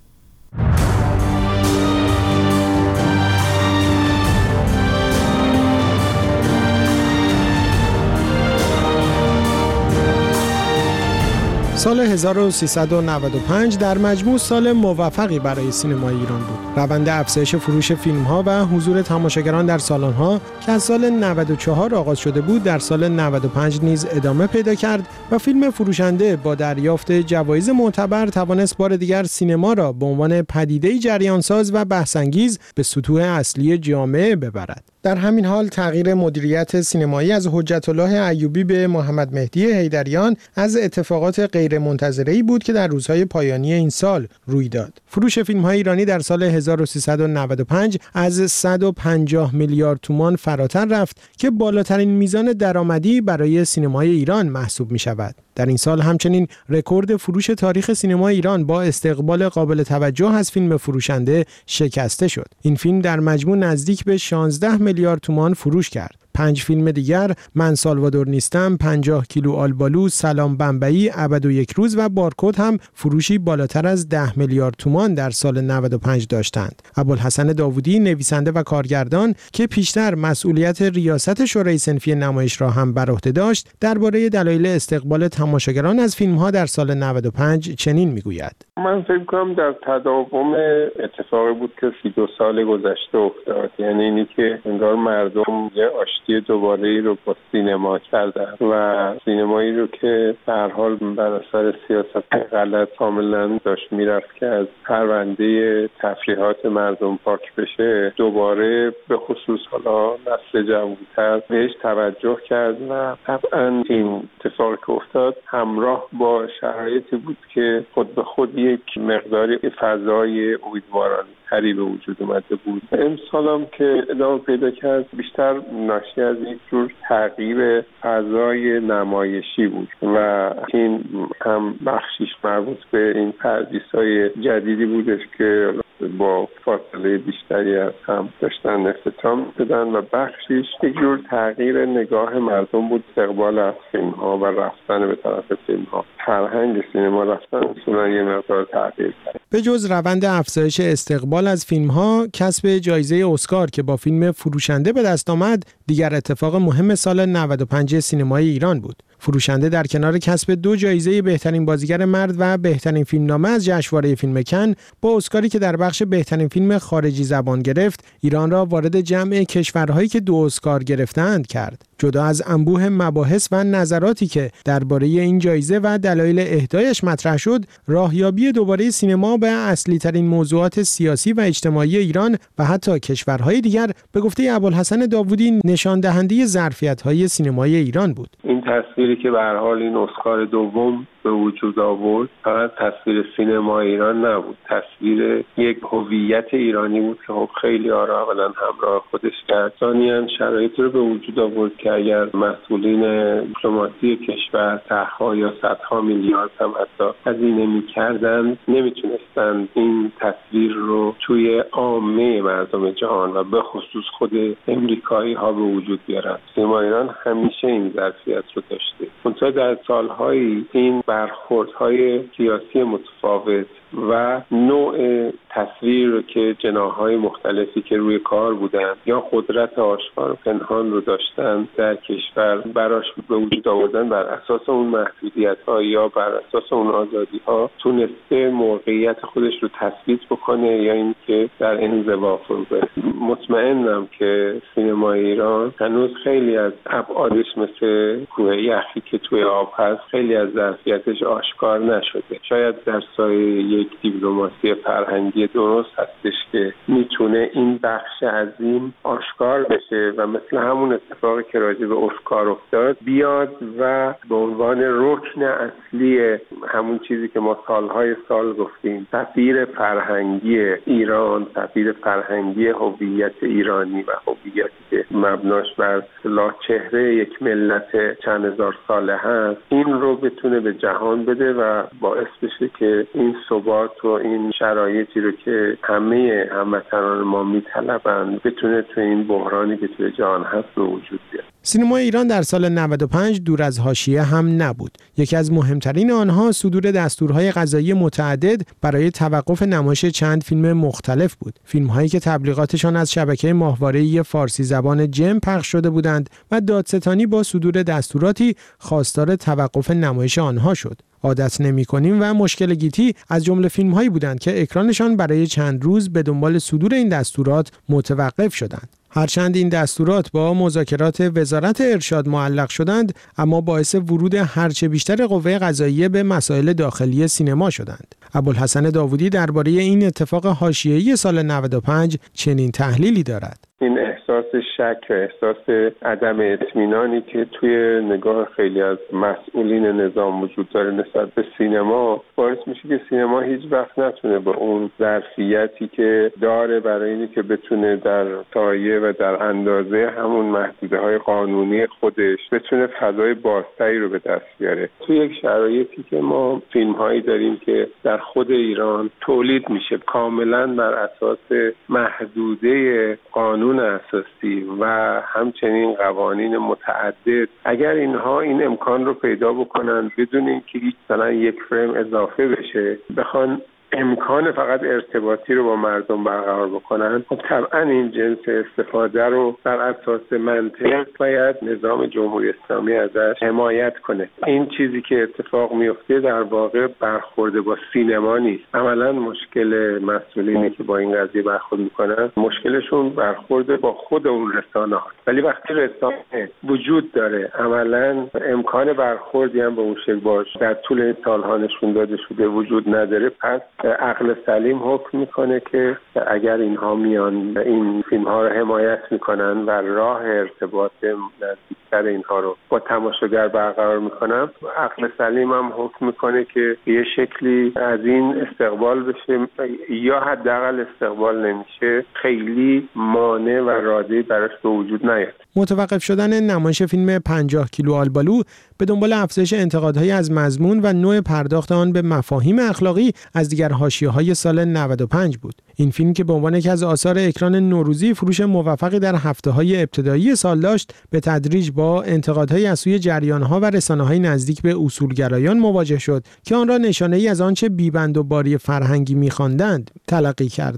سال هزار و سیصد و نود و پنج در مجموع سال موفقی برای سینمای ایران بود. روند افزایش فروش فیلم‌ها و حضور تماشاگران در سالن‌ها که از سال نود و چهار آغاز شده بود، در سال نود و پنج نیز ادامه پیدا کرد و فیلم فروشنده با دریافت جوایز معتبر توانست بار دیگر سینما را به عنوان پدیده‌ای جریان‌ساز و بحث‌انگیز به سطوح اصلی جامعه ببرد. در همین حال تغییر مدیریت سینمایی از حجت الله ایوبی به محمد مهدی حیدریان از اتفاقات غیر منتظره‌ای بود که در روزهای پایانی این سال روی داد. فروش فیلم‌های ایرانی در سال هزار و سیصد و نود و پنج از صد و پنجاه میلیارد تومان فراتر رفت که بالاترین میزان درآمدی برای سینمای ایران محسوب می‌شود. در این سال همچنین رکورد فروش تاریخ سینما ایران با استقبال قابل توجه از فیلم فروشنده شکسته شد. این فیلم در مجموع نزدیک به شانزده میلیارد تومان فروش کرد. پنج فیلم دیگر، من سالوادور نیستم، پنجاه کیلو آلبالو، سلام بمبئی، ابد و یک روز و بارکد هم فروشی بالاتر از ده میلیارد تومان در سال نود و پنج داشتند. ابوالحسن داوودی، نویسنده و کارگردان که پیشتر مسئولیت ریاست شورای صنفی نمایش را هم بر عهده داشت، درباره دلایل استقبال تماشاگران از فیلم‌ها در سال نود و پنج چنین میگوید: من فکر کنم در تداوم اتفاقی بود که سی و دو سال گذشته افتاد، یعنی اینی که انگار مردم یه آشتی دوباره رو با سینما کردن و سینمایی رو که به هر حال بر اثر سیاست غلط کاملا داشت میرفت که از پرونده تفریحات مردم پاک بشه، دوباره به خصوص حالا نسل جوان‌تر بهش توجه کرد و طبعا این اتفاقی که افتاد همراه با شرایطی بود که خود به خود یک مقداری فضای امیدوارانه تری به وجود اومده بود. امسال هم که ادامه پیدا کرد بیشتر ناشی از یک جور تغییر فضای نمایشی بود و این هم بخشیش مربوط به این پردیس‌های جدیدی بودش که با فاصله بیشتری از هم داشتن اختتام شدن و بخشیش یک جور تغییر نگاه مردم بود استقبال از فیلم‌ها و رفتن به طرف فیلم‌ها. فرهنگ سینما رفتن اصولا یه مقدار تغییر کرد. به جز روند افزایش استقبال از فیلم‌ها، کسب جایزه اسکار که با فیلم فروشنده به دست آمد دیگر اتفاق مهم سال نود و پنج سینمای ایران بود. فروشنده در کنار کسب دو جایزه بهترین بازیگر مرد و بهترین فیلمنامه از جشنواره فیلم کن با اسکاری که در بخش بهترین فیلم خارجی زبان گرفت، ایران را وارد جمع کشورهایی که دو اسکار گرفتند کرد. جدا از انبوه مباحث و نظراتی که درباره این جایزه و دلایل اهدایش مطرح شد، راهیابی دوباره سینما به اصلی ترین موضوعات سیاسی و اجتماعی ایران و حتی کشورهای دیگر به گفته ابوالحسن داوودی نشان دهنده ظرفیت‌های سینمای ایران بود. این تصویری که به هر حال این اسکار دوم به وجود آورد فقط تصویر سینما ایران نبود، تصویر یک هویت ایرانی بود که خب خیلی ها را اولا همراه خودش کرد، ثانیاً شرایطی رو به وجود آورد که اگر مسئولین دیپلماسی کشور صدها یا صدها میلیارد هم حتی هزینه می‌کردند نمیتونستند این تصویر رو توی عامه مردم جهان و به خصوص خود امریکایی ها به وجود بیارن. سینما ایران همیشه این ظرفیت رو داشته. منتها در سال‌های این برخوردهای سیاسی متفاوت و نوع تصویر که جناح‌های مختلفی که روی کار بودن یا قدرت آشکار و پنهان رو داشتن در کشور براش به وجود آوردن بر اساس اون محدودیت‌ها یا بر اساس اون آزادی‌ها تونسته موقعیت خودش رو تثبیت بکنه یا اینکه در انزوا فرو بره. مطمئنم که سینما ایران هنوز خیلی از ابعادش مثل کوه یخی که توی آب هست خیلی از ظرفیتش آشکار نشده. شاید در سایه یک دیپلماسی فرهنگی درست هستش که میتونه این بخش عظیم آشکار بشه و مثل همون اتفاقی که راجع به اسکار افتاد بیاد و به عنوان رکن اصلی همون چیزی که ما سالهای سال گفتیم، سفیر فرهنگی ایران، سفیر فرهنگی هویت ایرانی و هویتی که مبناش بر اصطلاح چهره یک ملت چند هزار ساله هست، این رو بتونه به جهان بده و باعث بشه که این ثبات و این شرایطی رو که همه هموطنان ما میطلبند بتونه تو این بحرانی که توی جهان هست به وجود بیاد. سینما ایران در سال نود و پنج دور از حاشیه هم نبود. یکی از مهمترین آنها صدور دستورهای قضایی متعدد برای توقف نمایش چند فیلم مختلف بود. فیلم‌هایی که تبلیغاتشان از شبکه ماهواره‌ای فارسی زبان جم پخش شده بودند و دادستانی با صدور دستوراتی خواستار توقف نمایش آنها شد. عادت نمی‌کنیم و مشکل گیتی از جمله فیلم‌هایی بودند که اکرانشان برای چند روز به دنبال صدور این دستورات متوقف شدند. هرچند این دستورات با مذاکرات وزارت ارشاد معلق شدند، اما باعث ورود هرچه بیشتر قوه قضاییه به مسائل داخلی سینما شدند. ابوالحسن داوودی درباره این اتفاق حاشیه‌ای سال نود و پنج چنین تحلیلی دارد. این احساس شک و احساس عدم اطمینانی که توی نگاه خیلی از مسئولین نظام وجود داره نسبت به سینما باعث میشه که سینما هیچ وقت نتونه به اون ظرفیتی که داره برای اینی که بتونه در سایه و در اندازه همون محدوده های قانونی خودش بتونه فضای بازتری رو به دست بیاره. توی یک شرایطی که ما فیلم هایی داریم که در خود ایران تولید میشه کاملا بر اساس محدوده قانون اساسی و همچنین قوانین متعدد، اگر اینها این امکان رو پیدا بکنن بدون اینکه هیچ مثلا یک فریم اضافه بشه بخوان امکان فقط ارتباطی رو با مردم برقرار بکنن، خب طبعا این جنس استفاده رو بر اساس منطق باید نظام جمهوری اسلامی ازش حمایت کنه. این چیزی که اتفاق میفته در واقع برخورد با سینما نیست. عملا مشکل مسئولینی که با این قضیه برخورد میکنن مشکلشون برخورد با خود اون رسانه هست. ولی وقتی رسانه وجود داره عملا امکان برخوردی هم به اون شکل باش در طول این سالها نشون داده شده وجود نداره، پس عقل سلیم حکم میکنه که اگر اینها میان این فیلم ها رو حمایت میکنن و راه ارتباط نزدیکتر اینها رو با تماشاگر برقرار میکنن، عقل سلیم هم حکم میکنه که یه شکلی از این استقبال بشه یا حداقل استقبال نمیشه، خیلی مانع و رادعی براش به وجود نیاد. متوقف شدن نمایش فیلم پنجاه کیلو آلبالو به دنبال افزایش انتقادهای از مضمون و نوع پرداخت آن به مفاهیم اخلاقی از دیگر حاشیه‌های سال نود و پنج بود. این فیلم که به عنوان یکی از آثار اکران نوروزی فروش موفقی در هفته‌های ابتدایی سال داشت، به تدریج با انتقادهای از سوی جریان‌ها و رسانه‌های نزدیک به اصولگرایان مواجه شد که آن را نشانه‌ای از آنچه بی‌بند و باری فرهنگی می‌خواندند تلقی کردند.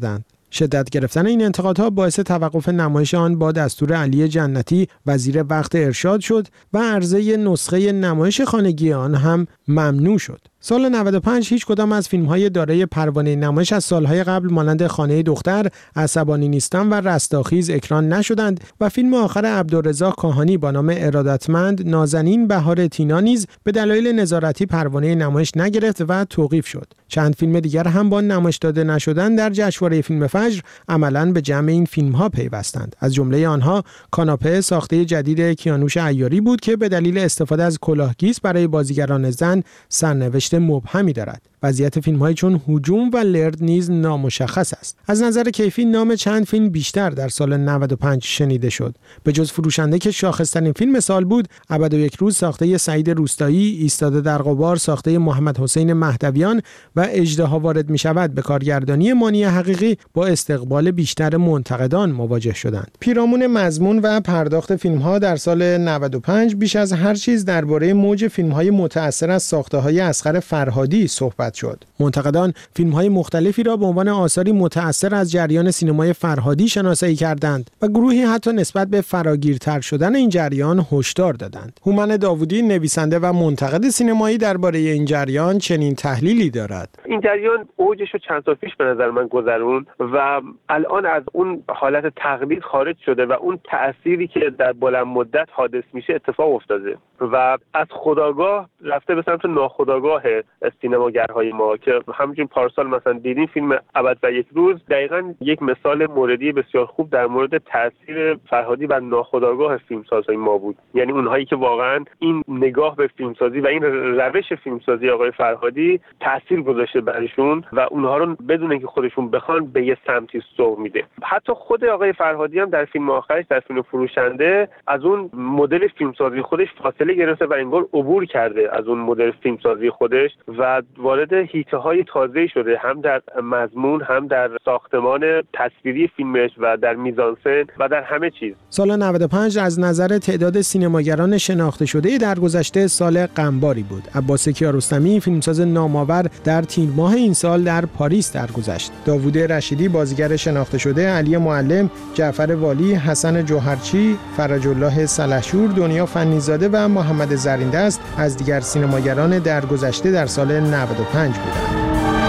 شدت گرفتن این انتقادها باعث توقف نمایش آن با دستور علی جنتی وزیر وقت ارشاد شد و عرضه نسخه نمایش خانگی آن هم ممنوع شد. سال نود و پنج هیچ کدام از فیلم‌های دارای پروانه نمایش از سالهای قبل مانند خانه دختر، عصبانی نیستم و رستاخیز اکران نشدند و فیلم آخر عبدالرزاق کاهانی با نام ارادتمند نازنین بهار تینا نیز به دلایل نظارتی پروانه نمایش نگرفت و توقیف شد. چند فیلم دیگر هم با نمایش داده نشدن در جشنواره فیلم فجر عملاً به جمع این فیلم‌ها پیوستند. از جمله آنها کاناپه ساخته جدید کیانوش عیاری بود که به دلیل استفاده از کلاهگیس برای بازیگران زن سرنوشت مبهمی دارد. وضعیت فیلم‌های چون هجوم و لرد نیز نامشخص است. از نظر کیفی نام چند فیلم بیشتر در سال نود و پنج شنیده شد. به جز فروشنده که شاخص‌ترین فیلم سال بود، ابد و یک روز ساخته سعید روستایی، ایستاده در غبار ساخته محمد حسین مهدویان و اژدها وارد می‌شود به کارگردانی مانی حقیقی با استقبال بیشتر منتقدان مواجه شدند. پیرامون مضمون و پرداخت فیلم‌ها در سال نود و پنج بیش از هر چیز درباره موج فیلم‌های متأثر از ساخته‌های اصغر فرهادی صحبت شد. منتقدان فیلم‌های مختلفی را به عنوان آثاری متأثر از جریان سینمای فرهادی شناسایی کردند و گروهی حتی نسبت به فراگیرتر شدن این جریان هشدار دادند. هومن داوودی نویسنده و منتقد سینمایی درباره این جریان چنین تحلیلی دارد: این جریان اوجش رو چند سال پیش به نظر من گذرون و الان از اون حالت تقلید خارج شده و اون تأثیری که در بلند مدت حادث میشه اتفاق افتاده و از خودآگاه رفته به سمت ناخودآگاه سینماگرهای ما که همچنین پارسال مثلا دیدیم فیلم ابد و یک روز دقیقاً یک مثال موردی بسیار خوب در مورد تاثیر فرهادی بر ناخودآگاه فیلمسازهای ما بود. یعنی اونهایی که واقعاً این نگاه به فیلمسازی و این روش فیلمسازی آقای فرهادی تاثیر گذاشته برشون و اونها رو بدون اینکه خودشون بخوان به یه سمتی سوق میده. حتی خود آقای فرهادی هم در فیلم آخرش در فیلم فروشنده از اون مدل فیلمسازی خودش فاصله گرفته و انگار عبور کرده از اون مدل فیلمسازی خودش و وارد حیطه‌های تازه‌ای شده، هم در مضمون، هم در ساختمان تصویری فیلمش و در میزانسن و در همه چیز. سال نود و پنج از نظر تعداد سینماگران شناخته شده در گذشته سال غمباری بود. عباس کیارستمی فیلمساز نامآور در تیر ماه این سال در پاریس درگذشت. داوود رشیدی بازیگر شناخته شده، علی معلم، جعفر والی، حسن جوهرچی، فرج الله سلحشور، دنیا فنیزاده و محمد زریندست از دیگر سینماگران درگذشته در سال نود و پنج بودند.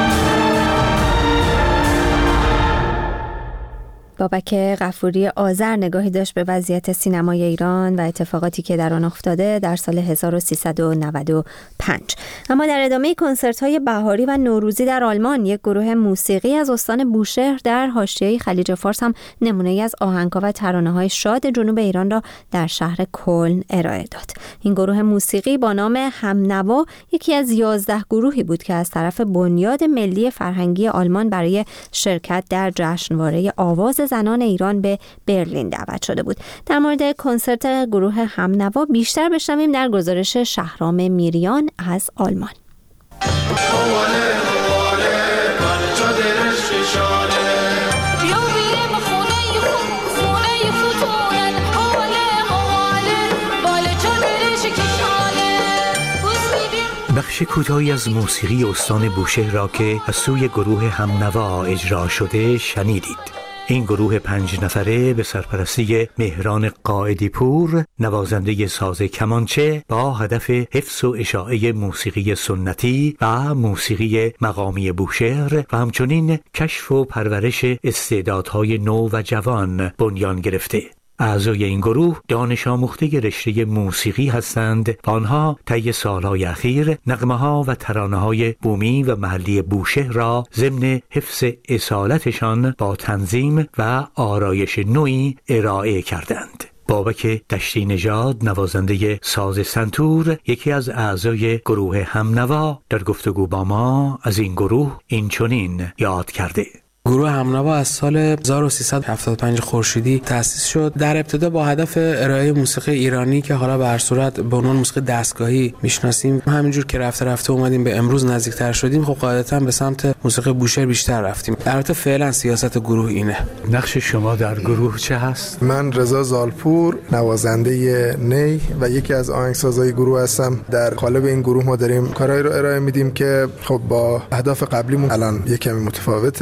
بابک غفوری آذر نگاهی داشت به وضعیت سینمای ایران و اتفاقاتی که در آن افتاده در سال هزار و سیصد و نود و پنج. اما در ادامه کنسرت‌های بهاری و نوروزی در آلمان، یک گروه موسیقی از استان بوشهر در حاشیه خلیج فارس هم نمونه‌ای از آهنگ‌ها و ترانه‌های شاد جنوب ایران را در شهر کلن ارائه داد. این گروه موسیقی با نام همنوا یکی از یازده گروهی بود که از طرف بنیاد ملی فرهنگی آلمان برای شرکت در جشنواره آواز زنان ایران به برلین دعوت شده بود. در مورد کنسرت گروه همنوا بیشتر بشنویم در گزارش شهرام میریان از آلمان. بخش کوتاهی از موسیقی استان بوشهر را که از سوی گروه همنوا اجرا شده شنیدید. این گروه پنج نفره به سرپرستی مهران قائدی پور، نوازنده ساز کمانچه، با هدف حفظ و اشاعه موسیقی سنتی و موسیقی مقامی بوشهر و همچنین کشف و پرورش استعدادهای نو و جوان بنیان گرفته. اعضای این گروه دانش آموخته رشته موسیقی هستند و آنها طی سالهای اخیر نغمه‌ها و ترانه‌های بومی و محلی بوشهر را ضمن حفظ اصالتشان با تنظیم و آرایش نوعی ارائه کردند. بابک دشتی نژاد، نوازنده ساز سنتور، یکی از اعضای گروه همنوا، در گفتگو با ما از این گروه این چنین یاد کرده. گروه همنوا از سال هزار و سیصد و هفتاد و پنج خورشیدی تأسیس شد، در ابتدا با هدف ارائه موسیقی ایرانی که حالا به هر صورت به عنوان موسیقی دستگاهی میشناسیم. همینجور که رفته رفته اومدیم به امروز نزدیکتر شدیم، خب قاعدتاً به سمت موسیقی بوشهر بیشتر رفتیم. البته فعلا سیاست گروه اینه. نقش شما در گروه چه هست؟ من رضا زالپور، نوازنده نی و یکی از آهنگسازهای گروه هستم. در قالب این گروه ما داریم کارهایی رو ارائه میدیم که خب با اهداف قبلیمون الان یک کمی متفاوته و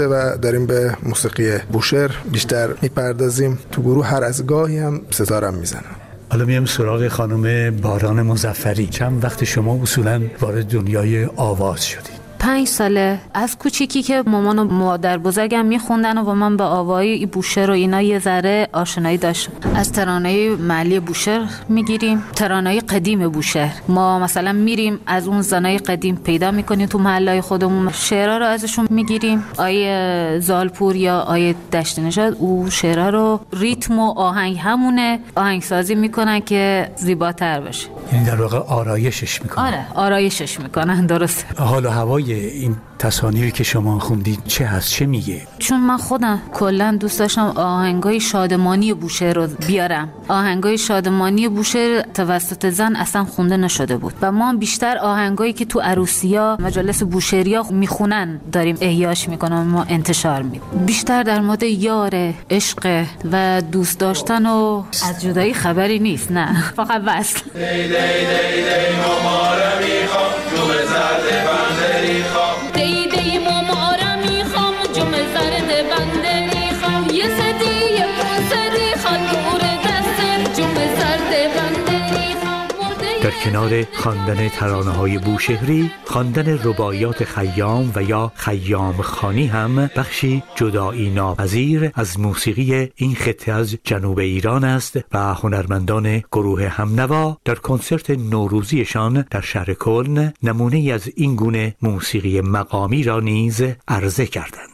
داریم به موسیقی بوشهر بیشتر میپردازیم. تو گروه هر از گاهی هم ستارم میزنم. حالا میام سراغ خانم باران مظفری. چند وقت شما اصولاً وارد دنیای آواز شدید؟ پنج ساله. از کوچیکی که مامان و مادر بزرگم میخوندن و با من به آوای بوشهر و اینا یه ذره آشنایی داشتم. از ترانه‌های محلی بوشهر میگیریم، ترانه‌های قدیم بوشهر. ما مثلا میریم از اون زنای قدیم پیدا میکنیم تو محله‌های خودمون، شعرها رو ازشون میگیریم. آیه زالپور یا آیه دشت نژاد او شعرها رو ریتم و آهنگ همونه آهنگسازی میکنن که زیباتر بشه. یعنی در واقع آرایشش میکنن. آره آرایشش میکنن. درست. حال و هوای این تصانیفی که شما خوندید چه هست؟ چه میگه؟ چون من خودم کلا دوست داشتم آهنگای شادمانی بوشهر رو بیارم. آهنگای شادمانی بوشهر توسط زن اصلا خونده نشده بود و ما بیشتر آهنگایی که تو عروسیا مجالس بوشهریا میخونن داریم احیاش میکنم، ما انتشار میدیم. بیشتر در مورد یار، عشق و دوست داشتن و از جدایی خبری نیست، نه فقط وصل. دی دی دی دی ماماره میخوام جوم زرد بنده میخوام، دی دی ماماره میخوام جوم زرد بنده میخوام، یه سدی یه پونسدی خد نور دست جوم زرد بنده میخوام. در کنار خواندن ترانه‌های بوشهری، خواندن رباعیات خیام و یا خیام خانی هم بخشی جدایی ناپذیر از موسیقی این خطه از جنوب ایران است و هنرمندان گروه همنوا در کنسرت نوروزیشان در شهر کلن نمونه‌ای از این گونه موسیقی مقامی را نیز عرضه کردند.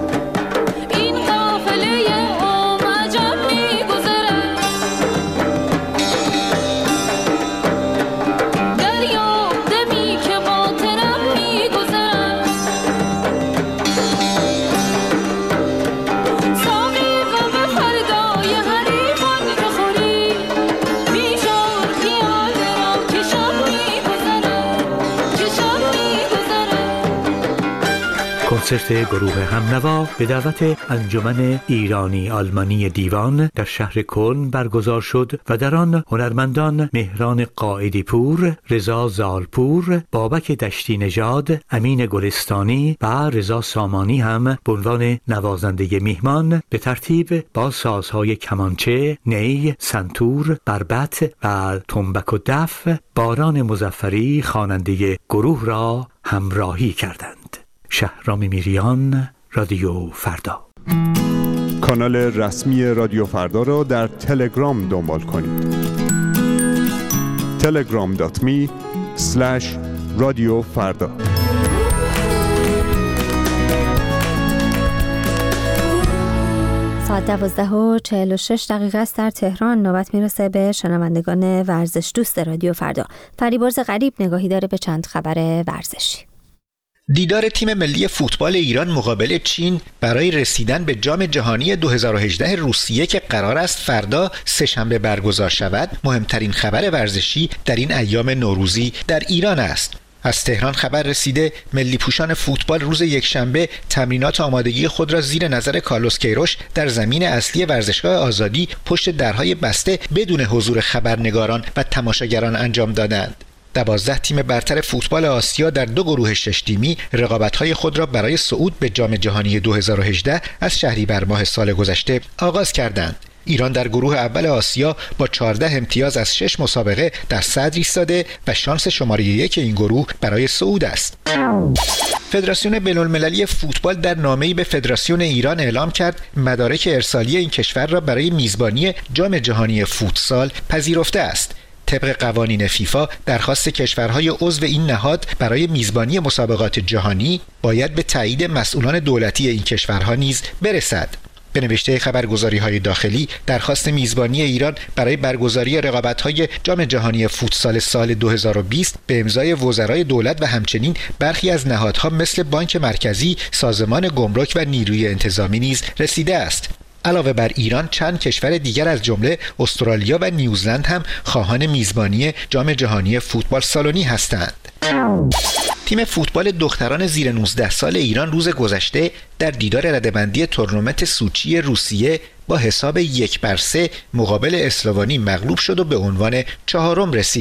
کنسرت گروه همنوا به دعوت انجمن ایرانی آلمانی دیوان در شهر کلن برگزار شد و در آن هنرمندان مهران قائدی پور، رضا زالپور، بابک دشتی نژاد، امین گلستانی و رضا سامانی هم به عنوان نوازنده میهمان به ترتیب با سازهای کمانچه، نی، سنتور، بربط و تنبک و دف باران مظفری خواننده گروه را همراهی کردند. شهرام میریان، رادیو فردا. کانال رسمی رادیو فردا را در تلگرام دنبال کنید. تلگرام دات می اسلش رادیو فردا. ساعت دوازده و چهل و شش دقیقه است در تهران. نوبت میرسه به شنوندگان ورزش دوست رادیو فردا. فریبرز غریب نگاهی داره به چند خبر ورزشی. دیدار تیم ملی فوتبال ایران مقابل چین برای رسیدن به جام جهانی دو هزار و هجده روسیه که قرار است فردا سه‌شنبه برگزار شود، مهمترین خبر ورزشی در این ایام نوروزی در ایران است. از تهران خبر رسیده ملی پوشان فوتبال روز یکشنبه تمرینات آمادگی خود را زیر نظر کارلوس کیروش در زمین اصلی ورزشگاه آزادی پشت درهای بسته بدون حضور خبرنگاران و تماشاگران انجام دادند. دوازده تیم برتر فوتبال آسیا در دو گروه شش تیمی رقابت‌های خود را برای صعود به جام جهانی دو هزار و هجده از شهریور ماه سال گذشته آغاز کردند. ایران در گروه اول آسیا با چهارده امتیاز از شش مسابقه در صدر ایستاده و شانس شماره یک این گروه برای صعود است. فدراسیون بین‌المللی فوتبال در نامه‌ای به فدراسیون ایران اعلام کرد مدارک ارسالی این کشور را برای میزبانی جام جهانی فوتسال پذیرفته است. طبق قوانین فیفا درخواست کشورهای عضو این نهاد برای میزبانی مسابقات جهانی باید به تایید مسئولان دولتی این کشورها نیز برسد. به نوشته خبرگزاری‌های داخلی درخواست میزبانی ایران برای برگزاری رقابت‌های جام جهانی فوتسال سال دو هزار و بیست به امضای وزرای دولت و همچنین برخی از نهادها مثل بانک مرکزی، سازمان گمرک و نیروی انتظامی نیز رسیده است. علاوه بر ایران چند کشور دیگر از جمله استرالیا و نیوزلند هم خواهان میزبانی جام جهانی فوتبال سالونی هستند. تیم فوتبال دختران زیر نوزده سال ایران روز گذشته در دیدار رده‌بندی تورنمنت سوچی روسیه با حساب یک بر سه مقابل اسلوونی مغلوب شد و به عنوان چهارم رسید.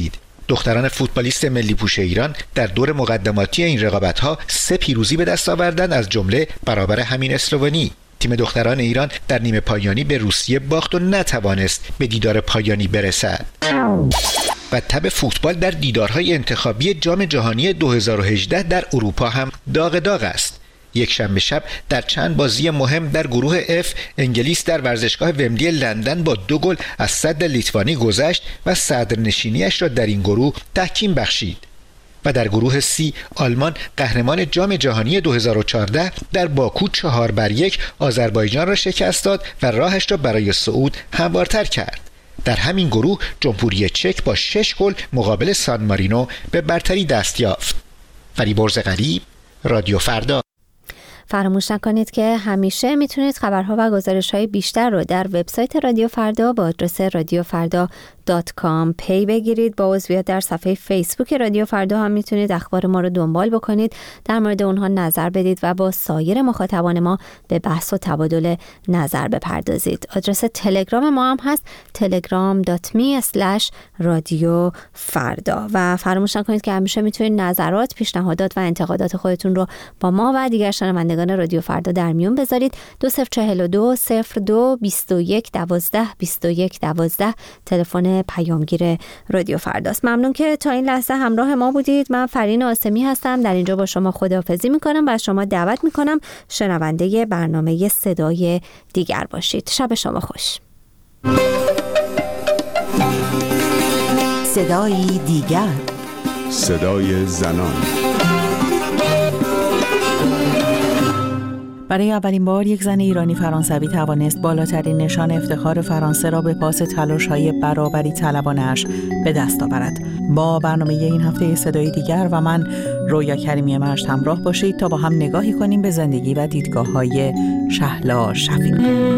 دختران فوتبالیست ملی پوش ایران در دور مقدماتی این رقابت‌ها سه پیروزی به دست آوردند، از جمله برابر همین اسلوونی. تیم دختران ایران در نیمه پایانی به روسیه باخت و نتوانست به دیدار پایانی برسد. و تب فوتبال در دیدارهای انتخابی جام جهانی دو هزار و هجده در اروپا هم داغ داغ است. یک شنبه شب در چند بازی مهم در گروه F انگلیس در ورزشگاه ومبلی لندن با دو گل از سد لیتوانی گذشت و صدرنشینیش را در این گروه تحکیم بخشید. و در گروه C آلمان قهرمان جام جهانی دو هزار و چهارده در باکو چهار بر یک آذربایجان را شکست داد و راهش را برای صعود هموارتر کرد. در همین گروه جمهوری چک با شش گل مقابل سان مارینو به برتری دست یافت. فریبرز غریب، رادیو فردا. فراموش نکنید که همیشه میتونید خبرها و گزارش‌های بیشتر رو در وبسایت رادیو فردا با آدرس رادیو فردا دات کام پی بگیرید. با عضویت در صفحه فیسبوک رادیو فردا هم میتونید اخبار ما رو دنبال بکنید، در مورد اونها نظر بدید و با سایر مخاطبان ما به بحث و تبادل نظر بپردازید. آدرس تلگرام ما هم هست تلگرام دات می اسلش رادیو فردا. و فراموش نکنید که همیشه میتونید نظرات، پیشنهادات و انتقادات خودتون رو با ما و دیگر شنوندگان رادیو فردا در میون بذارید. دو صفر چهل و دو صفر دو بیست و یک دوازده بیست و یک دوازده تلفن پیامگیر رادیو فرداست. ممنون که تا این لحظه همراه ما بودید. من فرین آسمی هستم، در اینجا با شما خداحافظی میکنم و شما دعوت میکنم شنونده برنامه صدای دیگر باشید. شب شما خوش. صدای دیگر، صدای زنان. برای اولین بار یک زن ایرانی فرانسوی توانست بالاترین نشان افتخار فرانسه را به پاس تلاش‌های برابری طلبانه‌اش به دست آورد. با برنامه این هفته صدای دیگر و من رویا کریمی مشت همراه باشید تا با هم نگاهی کنیم به زندگی و دیدگاه‌های شهلا شفیق.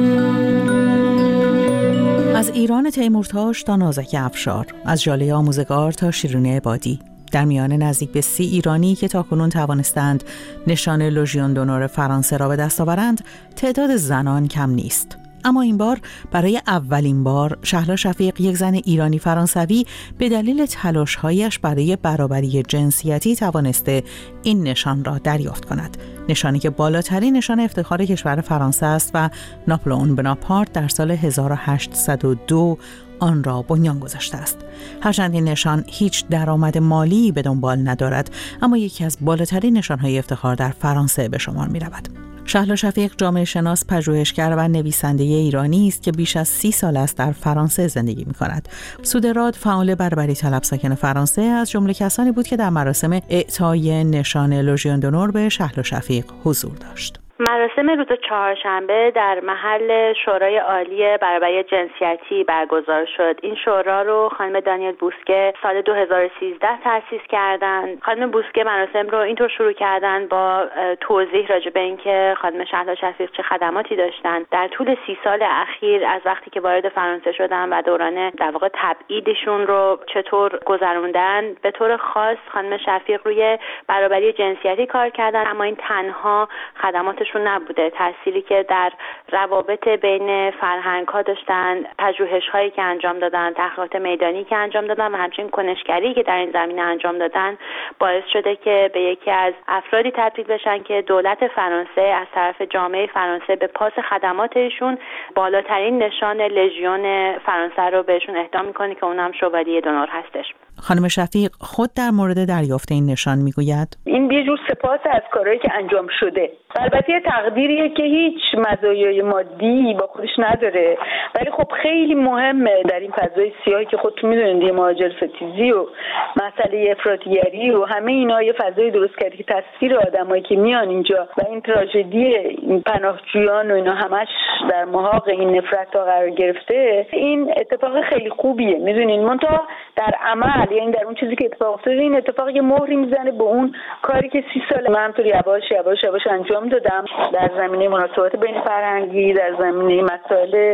از ایران تیمورتاش تا نازک افشار، از ژاله آموزگار تا شیرین عبادی، در میان نزدیک به سی ایرانی که تاکنون توانستند نشان لژیون دونور فرانسه را به دست آورند، تعداد زنان کم نیست. اما این بار برای اولین بار شهلا شفیق، یک زن ایرانی فرانسوی، به دلیل تلاش‌هایش برای برابری جنسیتی توانسته این نشان را دریافت کند. نشانی که بالاترین نشان افتخار کشور فرانسه است و ناپلئون بناپارت در سال هزار و هشتصد و دو آن را بنیان گذاشته است. هرچند این نشان هیچ درآمد مالی به دنبال ندارد، اما یکی از بالاترین نشان‌های افتخار در فرانسه به شمار می‌رود. شهلا شفیق جامعه شناس، پژوهشگر و نویسنده ایرانی است که بیش از سی سال است در فرانسه زندگی می‌کند. سودراد، فعال برابری طلب ساکن فرانسه، از جمله کسانی بود که در مراسم اعطای نشان لژیون دونور به شهلا شفیق حضور داشت. مراسم روز چهارشنبه در محل شورای عالی برابری جنسیتی برگزار شد. این شورا رو خانم دانیل بوسکه سال دو هزار و سیزده تأسیس کردن. خانم بوسکه مراسم رو اینطور شروع کردن با توضیح راجع به اینکه خانم شهلا شفیق چه خدماتی داشتن در طول سی سال اخیر، از وقتی که وارد فرانسه شدن و دوران در واقع تبعیدشون رو چطور گذروندن. به طور خاص خانم شفیق روی برابری جنسیتی کار کردن، اما این تنها خدماتش نبوده. تأثیری که در روابط بین فرهنگ‌ها داشتن، پژوهش‌هایی که انجام دادن، تحقیقات میدانی که انجام دادن و همچنین کنشگری که در این زمینه انجام دادن، باعث شده که به یکی از افرادی تبدیل بشن که دولت فرانسه از طرف جامعه فرانسه به پاس خدماتشون بالاترین نشان لژیون فرانسه رو بهشون اهدا می‌کنه که اونم شوالیه دونور هستش. خانم شفیق خود در مورد دریافت این نشان میگوید: این یه جور سپاس از کارهایی که انجام شده. البته تقدیریه که هیچ مزایای مادی با خودش نداره، ولی خب خیلی مهمه در این فضای سیاهی که خودتون میدونید، یه مهاجر ستیزی و مسئله افراطیگری و همه اینا یه فضای درست کرده که تصویر آدمایی که میان اینجا و این تراژدی این پناهجویان و اینا همش در محاق این نفرت ها قرار گرفته. این اتفاق خیلی خوبیه، میدونین، منتها در عمل، یعنی در اون چیزی که اتفاق افتاده، این اتفاق یه مهری میزنه به اون کاری که سی سال من همطور یواش یواش یواش انجام دادم در زمینه مناسبات بین فرهنگی، در زمینه مسائل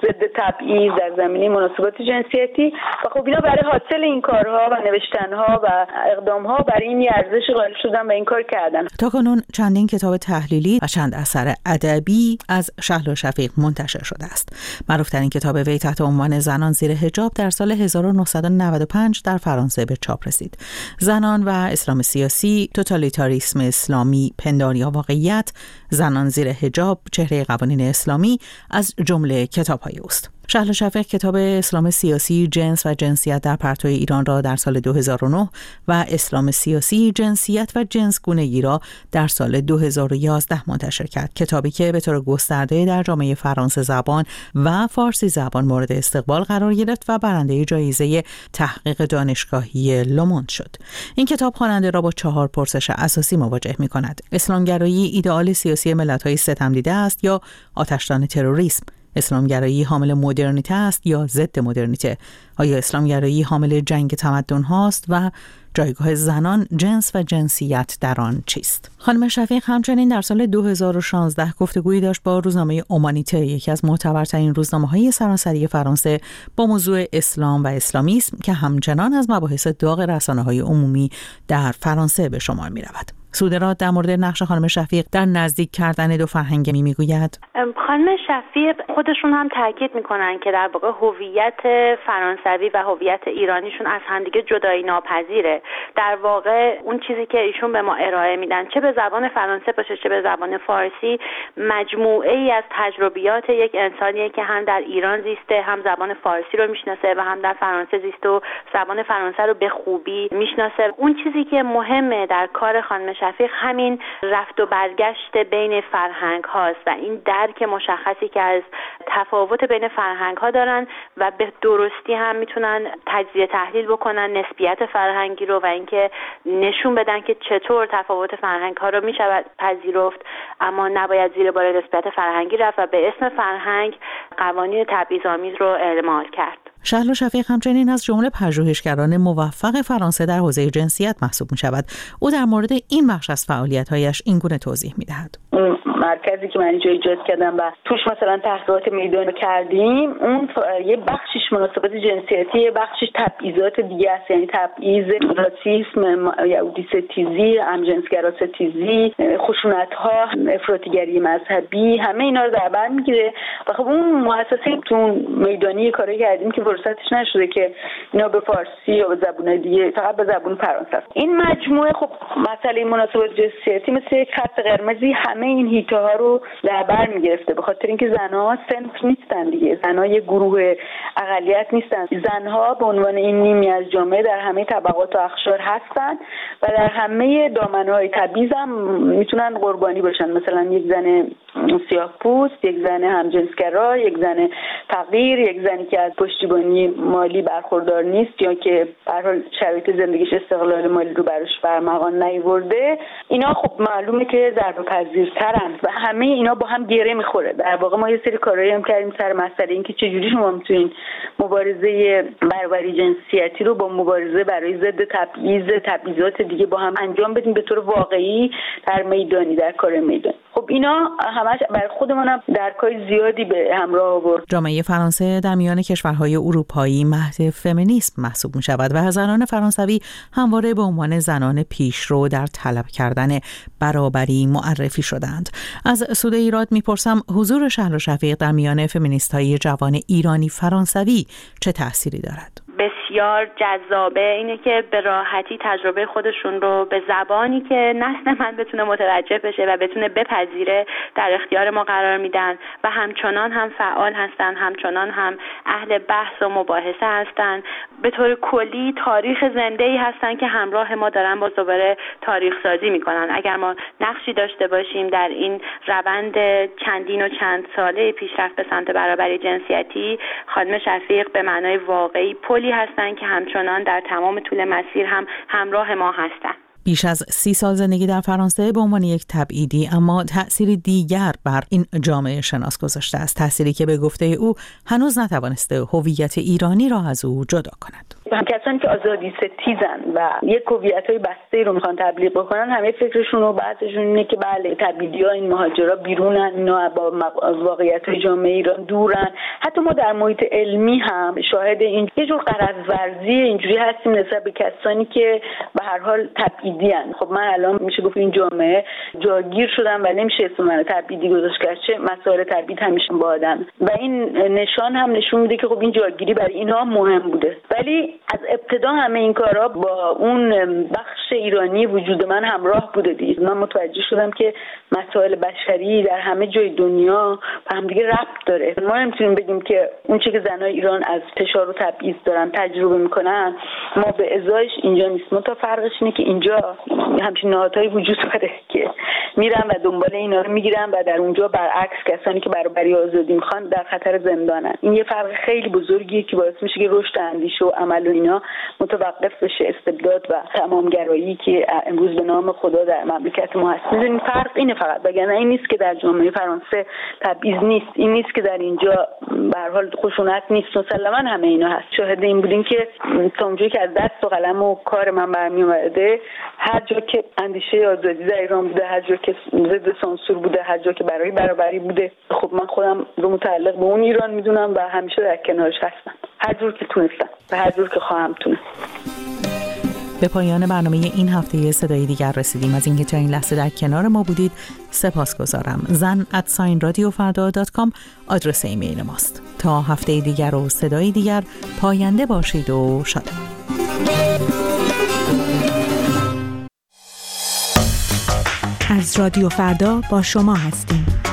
ضد تبعیض در زمینه مناسبات جنسیتی و خب اینا برای حاصل این کارها و نوشتنها و اقدامها برای این ارزش قائل شدن و این کار کردن. تا کنون چندین کتاب تحلیلی و چند اثر ادبی از شهلا شفیق منتشر شده است. معروف‌ترین کتاب وی تحت عنوان زنان زیر حجاب در سال هزار و نهصد و نود و پنج در فرانسه به چاپ رسید. زنان و اسلام سیاسی، توتالیتاریسم اسلامی، پنداری یا واقعیت، زنان زیر حجاب، چهره قوانین اسلامی از جمله کتاب‌های اوست. شهلا شفیق کتاب اسلام سیاسی، جنس و جنسیت در پرتو ایران را در سال دو هزار و نه و اسلام سیاسی، جنسیت و جنسگونگی را در سال دو هزار و یازده منتشر کرد. کتابی که به طور گسترده در جامعه فرانسه زبان و فارسی زبان مورد استقبال قرار گرفت و برنده جایزه تحقیق دانشگاهی لوموند شد. این کتاب خواننده را با چهار پرسش اساسی مواجه می‌کند. اسلامگرایی ایدئال سیاسی ملت‌های ستمدیده است یا آتشدان تروریسم؟ اسلامگرایی حامل مدرنیته است یا ضد مدرنیته؟ آیا اسلامگرایی حامل جنگ تمدن هاست و جایگاه زنان، جنس و جنسیت در آن چیست؟ خانم شفیق همچنین در سال دو هزار و شانزده گفتگویی داشت با روزنامه اومانیته، یکی از معتبرترین روزنامه‌های سراسری فرانسه، با موضوع اسلام و اسلامیسم که همچنان از مباحث داغ رسانه‌های عمومی در فرانسه به شمار می‌رود. سودراد در مورد نقش خانم شفیق در نزدیک کردن دو فرهنگ می میگوید خانم شفیق خودشون هم تاکید میکنن که در واقع هویت فرانسوی و هویت ایرانیشون از همدیگه جدایی ناپذیره. در واقع اون چیزی که ایشون به ما ارائه میدن، چه به زبان فرانسه باشه چه به زبان فارسی، مجموعه ای از تجربیات یک انسانیه که هم در ایران زیسته، هم زبان فارسی رو میشناسه و هم در فرانسه زیسته و زبان فرانسه رو به خوبی میشناسه. اون چیزی که مهمه در کار خانم شفیق همین رفت و برگشت بین فرهنگ هاست و این درک مشخصی که از تفاوت بین فرهنگ ها دارن و به درستی هم میتونن تجزیه تحلیل بکنن نسبیت فرهنگی رو و اینکه نشون بدن که چطور تفاوت فرهنگ ها رو میشود پذیرفت اما نباید زیر بار نسبیت فرهنگی رفت و به اسم فرهنگ قوانین تبعیض‌آمیز رو اعمال کرد. شهلا شفیق همچنین از جمله پژوهشگران موفق فرانسه در حوزه جنسیت محسوب می شود. او در مورد این بخش از فعالیت‌هایش این گونه توضیح می دهد. مرکزی که من اینجا ایجاد کردم و توش مثلا تحقیقات میدانی کردیم، اون یه بخشش مناسبات جنسیتی، یه بخشش تبعیضات دیگه است، یعنی تبعیض، راسisme، یهودی ستیزی، همجنسگرا ستیزی، خشونت‌ها، افراطیگری مذهبی، همه اینا رو در بر میگیره و خب اون مؤسسه تو میدانی کاری کردیم که فرصتش نشده که اینا به فارسی یا به زبان دیگه، فقط به زبان فرانسه است. این مجموعه خب مسئله مناسبات جنسیتی مثل یک خط قرمزی همه این هیته ها رو در بر میگرفته، به خاطر اینکه زنها صنف نیستن دیگه، زنها یه گروه اقلیت نیستن، زنها به عنوان این نیمی از جامعه در همه طبقات و اقشار هستن و در همه دامنه‌های تبعیض هم میتونن قربانی باشن. مثلا یک زن سیاه‌پوست، یک زن همجنسگرا، یک زن فقیر، یک زنی که از پشتیبانی مالی برخوردار نیست یا که به هر حال شرایط زندگیش استقلال مالی رو براش برمغان نیورده، اینا خب معلومه که ضربه پذیرترن و همه اینا با هم گره میخوره. در واقع ما یه سری کارایی هم کردیم سر مسئله این که چجوری شما میتونین مبارزه برابری جنسیتی رو با مبارزه برای ضد تبعیض، تبعیضات دیگه با هم انجام بدیم به طور واقعی در میدانی، در کار میدانی. خب اینا همش برای خودمون هم درکای زیادی به همراه آورد. جامعه فرانسه در میان کشورهای اروپایی مهد فمینیسم محسوب می شود و زنان فرانسوی همواره به عنوان زنان پیشرو در طلب کردن برابری معرفی شدند. از سوده ایراد میپرسم حضور شهلا شفیق در میان فمینیست‌های جوان ایرانی فرانسوی چه تأثیری دارد؟ بسیار جذابه اینه که به راحتی تجربه خودشون رو به زبانی که نسل من بتونه متوجه بشه و بتونه بپذیره در اختیار ما قرار میدن و همچنان هم فعال هستن، همچنان هم اهل بحث و مباحثه هستن. به طور کلی تاریخ زنده‌ای هستن که همراه ما دارن با دوباره تاریخ سازی میکنن. اگر ما نقشی داشته باشیم در این روند چندین و چند ساله پیشرفت به سمت برابری جنسیتی، خانم شفیق به معنای واقعی پلی هستن که همچنان در تمام طول مسیر هم همراه ما هستن. بیش از سی سال زندگی در فرانسه به عنوان یک تبعیدی اما تأثیری دیگر بر این جامعه شناس گذاشته است، تأثیری که به گفته او هنوز نتوانسته هویت ایرانی را از او جدا کند. کسانی که آزادی ستیزن و یک هویت‌های بسته رو میخوان تبلیغ بکنن، همه فکرشون و بعضشون اینه که بله تبعیدی‌ها، این مهاجرا بیرونن، اینا با واقعیت‌های جامعه ایران دورن. حتی ما در محیط علمی هم شاهد این یه جور غرض‌ورزی اینجوری هستیم نسبت به کسانی که به هر حال تبعیدی‌ان. خب من الان میشه گفت این جامعه جاگیر شدم و نمیشه اسم من تبعیدی گذاشت، چه مسائل تبعید همیشه با آدم و این نشان هم نشون میده که خب این جاگیری برای اینها مهم بوده. ولی از ابتدا همه این کارا با اون بخش ایرانی وجود من همراه بوده دیگه. من متوجه شدم که مسائل بشری در همه جای دنیا به هم دیگه ربط داره. ما نمیتونیم بگیم که اون چیزی که زنای ایران از فشار و تبعیض دارن تجربه میکنن ما به ازایش اینجا نیست. منتها فرقش اینه که اینجا همچین نهادهایی وجود داره که میرن و دنبال اینا رو میگیرن و در اونجا برعکس کسانی که برابری آزادی میخوان در خطر زندانن. این یه فرق خیلی بزرگیه که باعث میشه که رشد اندیشه و عمل و اینا متوقف بشه. استبداد و تمامگرایی که امروز به نام خدا در مملکت ما هست. میدونین فرق اینه فقط، وگرنه این نیست که در جامعه فرانسه تبعیض نیست، این نیست که در اینجا به هر حال خشونت نیست. مسلماً همه اینا هست. شاهد این بودیم که تا اونجایی که از دست و قلم و کار من برمی اومده، هر جا که اندیشه آزادی در ایران بوده، هر جا که ضد سانسور بوده، هر جا که برای برابری بوده، خب من خودم رو متعلق به اون ایران میدونم و همیشه در کنارش هستم، هر جور که تونستم و هر جور که خواهم تونست. به پایان برنامه این هفته صدای دیگر رسیدیم. از اینکه تا این لحظه در کنار ما بودید سپاسگزارم. زن ات ساین رادیو فردا دات کام آدرس ایمیل ماست. تا هفته دیگر و صدای دیگر، پاینده باشید و شاد. از رادیو فردا با شما هستیم.